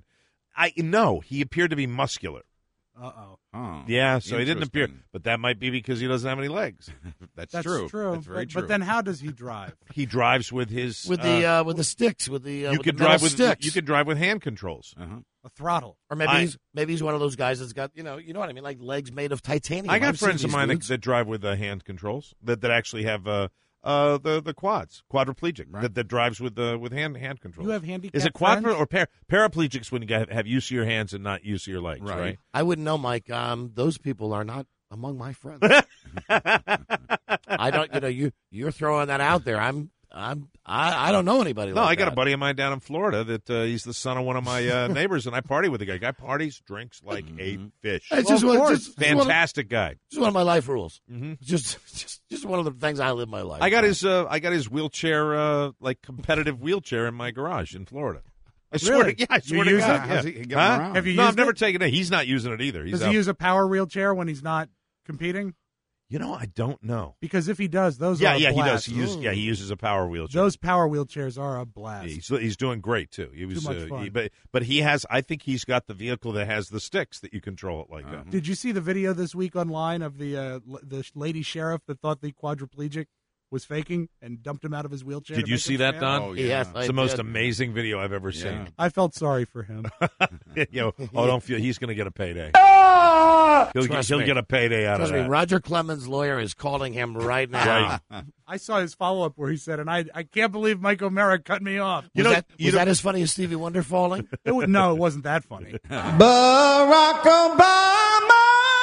No, he appeared to be muscular. Uh-oh. Oh, Yeah, so he didn't appear, interesting. but that might be because he doesn't have any legs. That's That's true. true. That's very true. But then how does he drive? He drives with his With the sticks, with the you with could the metal drive with sticks. you could drive with hand controls. A throttle. Or maybe I- he's one of those guys that's got you know what I mean, like legs made of titanium. I got I've seen friends of these mine dudes. that drive with hand controls that actually have the quads, quadriplegic that drives with hand controls. You have handicapped Is it quad friends? or paraplegics when you have use of your hands and not use of your legs, right? I wouldn't know, Mike. Those people are not among my friends. I don't. You're throwing that out there. I don't know anybody. No, like I got that. a buddy of mine down in Florida that he's the son of one of my neighbors, and I party with the guy. Guy parties, drinks like a fish. It's just Fantastic guy. Just one of my life rules. Mm-hmm. Just one of the things I live my life. I got his wheelchair, like competitive wheelchair, in my garage in Florida. I swear Really? to, yeah, I swear You to use God. it? Yeah. How's he getting Huh? around? Have you No, used I've never it? taken it. He's not using it either. Does he use a power wheelchair when he's not competing? You know, I don't know. Because if he does, those are a he does. blast. He uses a power wheelchair. Those power wheelchairs are a blast. He's doing great too. He was Too much fun. but he has. I think he's got the vehicle that has the sticks that you control it like that. Did you see the video this week online of the lady sheriff that thought the quadriplegic was faking and dumped him out of his wheelchair? Did you see that, Don? Oh, yeah. Yes, It's the most amazing video I've ever seen. I felt sorry for him. Don't feel he's going to get a payday. He'll get a payday out of that. Roger Clemens' lawyer is calling him right now. Right. I saw his follow-up where he said, and I can't believe Mike O'Mara cut me off. Was that as funny as Stevie Wonder falling? No, it wasn't that funny. Barack Obama.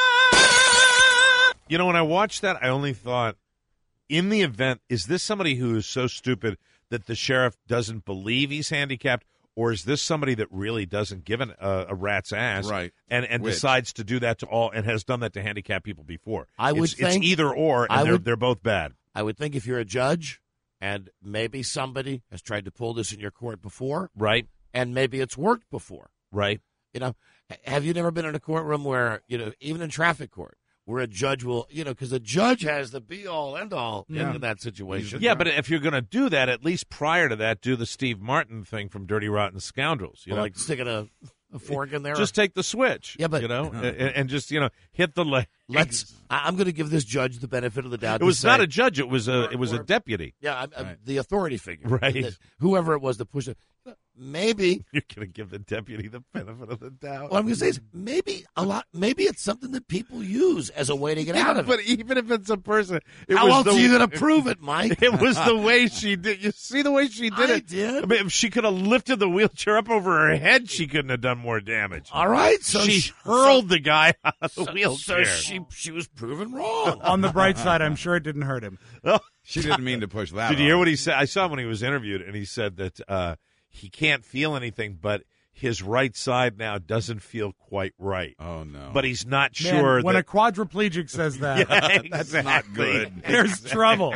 You know, when I watched that, I only thought, in the event, is this somebody who is so stupid that the sheriff doesn't believe he's handicapped, or is this somebody that really doesn't give a rat's ass, right? And decides to do that to all, and has done that to handicapped people before? It's either or, and they're both bad. I would think if you're a judge, and maybe somebody has tried to pull this in your court before, right? And maybe it's worked before, right? You know, have you never been in a courtroom where, you know, even in traffic court, where a judge will, you know, because the judge has the be-all, end-all in that situation. Yeah, but if you're going to do that, at least prior to that, do the Steve Martin thing from Dirty Rotten Scoundrels. You know, like sticking a fork in there. Just take the switch. Yeah, but you know, and just hit the leg. I'm going to give this judge the benefit of the doubt. It was not a judge. It was a deputy. Yeah, the authority figure. Right. Whoever it was that pushed it. Maybe you're going to give the deputy the benefit of the doubt. What I'm going to say is maybe it's something that people use as a way to get out of it. But even if it's a person, how else are you going to prove it, Mike? It was the way she did. You see the way she did it? Did. I mean, if she could have lifted the wheelchair up over her head, she couldn't have done more damage. All right, so she hurled the guy out of the wheelchair. So she was proven wrong. On the bright side, I'm sure it didn't hurt him. She didn't mean to push that. Did you hear what he said? I saw him when he was interviewed, and he said that he can't feel anything, but his right side now doesn't feel quite right. Oh, no. But he's not sure. When a quadriplegic says that, that's not good. There's trouble.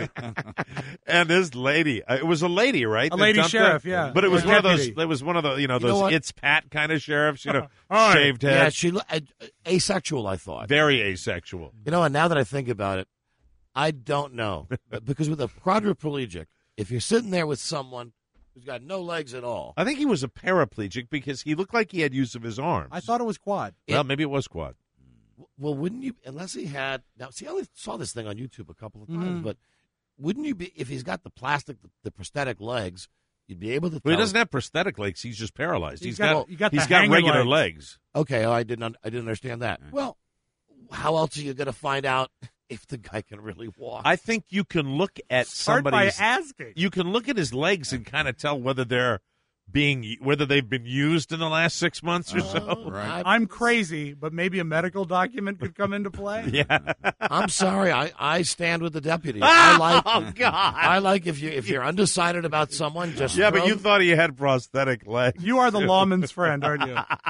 And this lady, it was a lady, right? A lady sheriff, yeah. But it was one of those. It was one of the, those it's Pat kind of sheriffs, shaved head. Yeah, she asexual. I thought very asexual. And now that I think about it, I don't know because with a quadriplegic, if you're sitting there with someone who's got no legs at all. I think he was a paraplegic because he looked like he had use of his arms. I thought it was quad. Well, maybe it was quad. Well, wouldn't you, unless he had, now, see, I only saw this thing on YouTube a couple of times, but wouldn't you be, if he's got the plastic, the prosthetic legs, you'd be able to tell. Well, he doesn't have prosthetic legs. He's just paralyzed. He's got hanging regular legs. Okay, I didn't understand that. Well, how else are you going to find out if the guy can really walk? I think you can look at somebody's. Start by asking. You can look at his legs and kind of tell whether they've been used in the last 6 months or so. Right. I'm crazy, but maybe a medical document could come into play. Yeah. I'm sorry. I stand with the deputy. Oh God! I like if you're undecided about someone, just but you thought he had prosthetic legs. You are the lawman's friend, aren't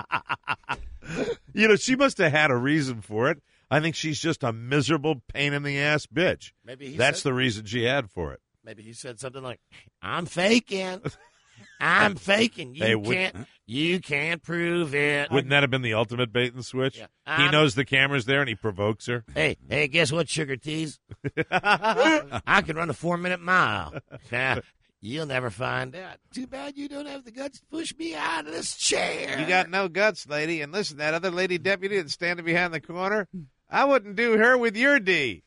you? She must have had a reason for it. I think she's just a miserable, pain-in-the-ass bitch. Maybe that's the reason she had for it. Maybe he said something like, "I'm faking. I'm faking. You can't prove it." Wouldn't that have been the ultimate bait and switch? Yeah. He knows the camera's there and he provokes her. Hey, guess what, sugar teas? I can run a 4-minute mile. You'll never find out. Too bad you don't have the guts to push me out of this chair. You got no guts, lady. And listen, that other lady deputy that's standing behind the corner, I wouldn't do her with your D.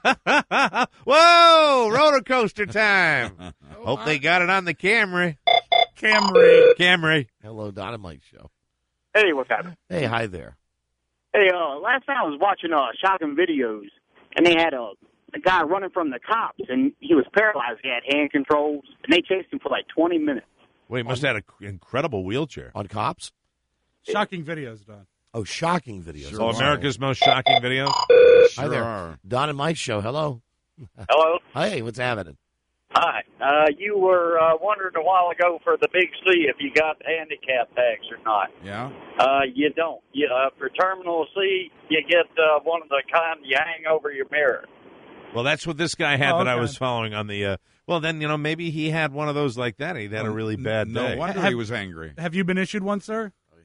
Whoa, roller coaster time. Hope they got it on the Camry. Camry. Hello, Dynamite Show. Hey, what's happening? Hey, hi there. Hey, last time I was watching shocking videos, and they had a guy running from the cops, and he was paralyzed. He had hand controls, and they chased him for like 20 minutes. Well, he must have had an incredible wheelchair. On cops? Shocking videos, Don. Oh, shocking videos. Sure. America's most shocking video? Hi there. Don and Mike Show. Hello. Hello. Hey, what's happening? Hi. You were wondering a while ago for the Big C if you got handicap tags or not. Yeah. You don't. For Terminal C, you get one of the kind you hang over your mirror. Well, that's what this guy had that I was following on the. Well, then, maybe he had one of those like that. He'd had a really bad day. No wonder he was angry. Have you been issued one, sir?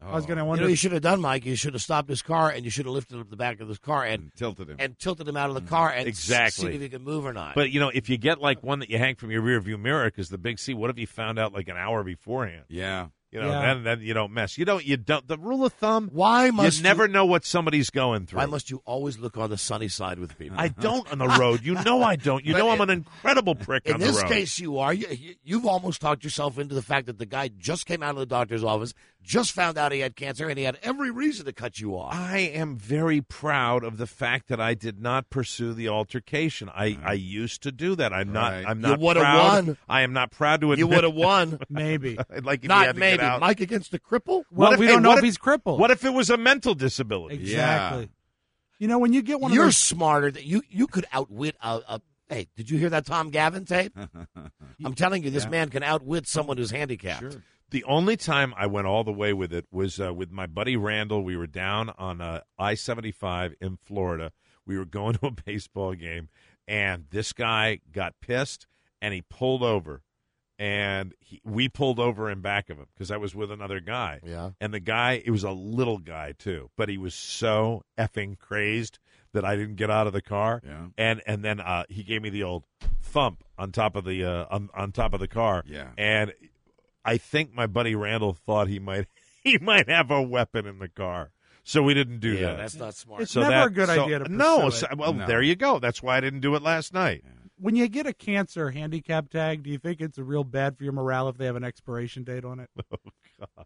I was going to You wonder. know, you should have done, Mike. You should have stopped his car and you should have lifted up the back of his car and tilted him out of the car and Exactly. see if he could move or not. But, if you get like one that you hang from your rear view mirror, because the Big C, what if you found out like an hour beforehand? Yeah. Then you don't mess. You don't. The rule of thumb. Why must you never know what somebody's going through? Why must you always look on the sunny side with people? I don't on the road. You know I don't. You know I'm an incredible prick on the road. In this case, you are. You've almost talked yourself into the fact that the guy just came out of the doctor's office, just found out he had cancer, and he had every reason to cut you off. I am very proud of the fact that I did not pursue the altercation. I used to do that. I'm not. I'm not. You would have proud. won. I am not proud to admit. You would have won. Maybe. Like if you Not had to maybe. Get out. Mike against the cripple? Well, we don't know if he's crippled. What if it was a mental disability? Exactly. You know, when you get one You're of those... smarter. You could outwit a. Hey, did you hear that Tom Gavin tape? I'm telling you, this man can outwit someone who's handicapped. Sure. The only time I went all the way with it was with my buddy Randall. We were down on I-75 in Florida. We were going to a baseball game, and this guy got pissed, and he pulled over. And we pulled over in back of him because I was with another guy. Yeah. And the guy, it was a little guy, too. But he was so effing crazed that I didn't get out of the car. Yeah. And then he gave me the old thump on top of the on top of the car. Yeah. And I think my buddy Randall thought he might have a weapon in the car. So we didn't do that. That's not smart. It's never a good idea to pursue it. No. There you go. That's why I didn't do it last night. When you get a cancer handicap tag, do you think it's real bad for your morale if they have an expiration date on it? Oh, God.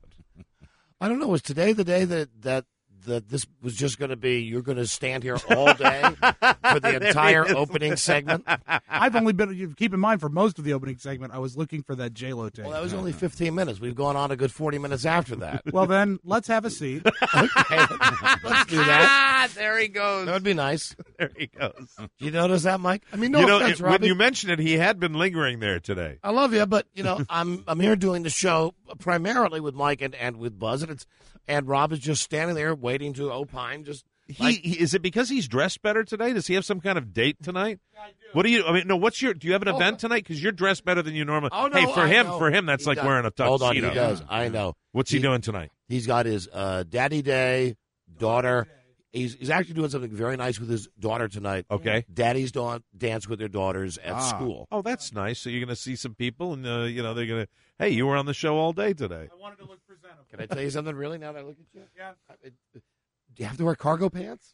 I don't know. Was today the day that this was just going to be, you're going to stand here all day for the entire opening segment? I've only been, keep in mind, for most of the opening segment, I was looking for that J-Lo tape. Well, that was only 15 minutes. We've gone on a good 40 minutes after that. Well, then, let's have a seat. Okay, let's do that. There he goes. That would be nice. There he goes. Did you notice that, Mike? I mean, no offense, when Robbie. you mentioned it, he had been lingering there today. I love you, but I'm here doing the show primarily with Mike and with Buzz, and Rob is just standing there waiting to opine. Just Is it because he's dressed better today? Does he have some kind of date tonight? Yeah, I do. What do you? I mean, no. Do you have an event tonight? Because you're dressed better than you normally. Oh, no, hey, for I him, that's he like does. wearing a tuxedo. Hold on, he does. I know. What's he doing tonight? He's got his Daddy Day, daughter. He's actually doing something very nice with his daughter tonight. Okay. Daddies don't dance with their daughters at school. Oh, that's nice. So you're going to see some people, and they're going to. Hey, you were on the show all day today. I wanted to look presentable. Can I tell you something? Really? Now that I look at you, Yeah. Do you have to wear cargo pants?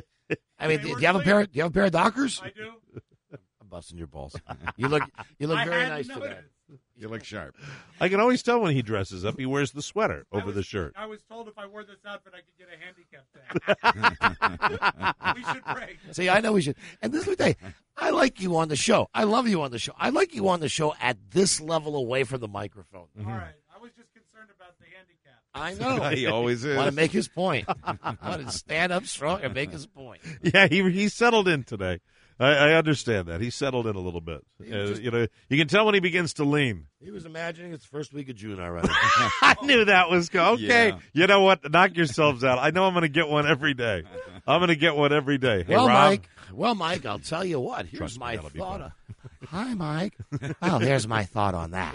I mean, They do were you have a clean. pair? Do you have a pair of Dockers? I do. I'm busting your balls. You look I very hadn't nice noticed. today. You look sharp. I can always tell when he dresses up. He wears the sweater over the shirt. I was told if I wore this outfit, I could get a handicap tag. We should break. See, I know we should. And this is the thing. I like you on the show. I love you on the show. I like you on the show at this level away from the microphone. All right. I was just concerned about the handicap. I know. He always is. Want to make his point. Want to stand up strong and make his point. Yeah, he settled in today. I understand that. He settled in a little bit. You can tell when he begins to lean. He was imagining it's the first week of June already. I knew that was okay. Yeah. You know what? Knock yourselves out. I know I'm going to get one every day. I'm going to get one every day. Hey, Well, Rob. Mike, I'll tell you what. Here's Trust me, my that'll be thought. Hi, Mike. Well, there's my thought on that.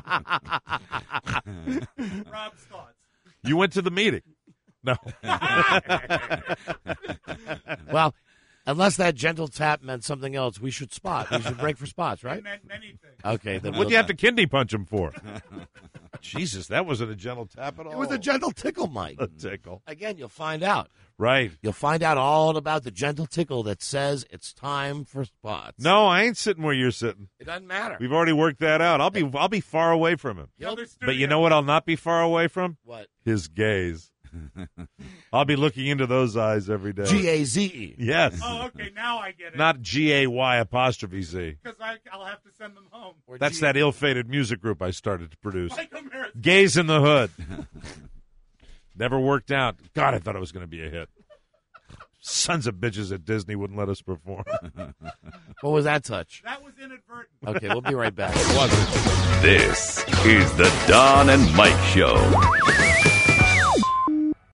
Rob's thoughts. You went to the meeting. No. Well, unless that gentle tap meant something else, we should spot. We should break for spots, right? It meant many things. Okay. Then What'd you have to kidney punch him for? Jesus, that wasn't a gentle tap at all. It was a gentle tickle, Mike. A tickle. Again, you'll find out. Right. You'll find out all about the gentle tickle that says it's time for spots. No, I ain't sitting where you're sitting. It doesn't matter. We've already worked that out. I'll be far away from him. But you know what I'll not be far away from? What? His gaze. I'll be looking into those eyes every day. G-A-Z-E. Yes. Oh, okay. Now I get it. Not G-A-Y''Z. Because I'll have to send them home. That's that ill-fated music group I started to produce. Michael Maris. Gays in the Hood. Never worked out. God, I thought it was going to be a hit. Sons of bitches at Disney wouldn't let us perform. What was that touch? That was inadvertent. Okay, we'll be right back. This is the Don and Mike Show.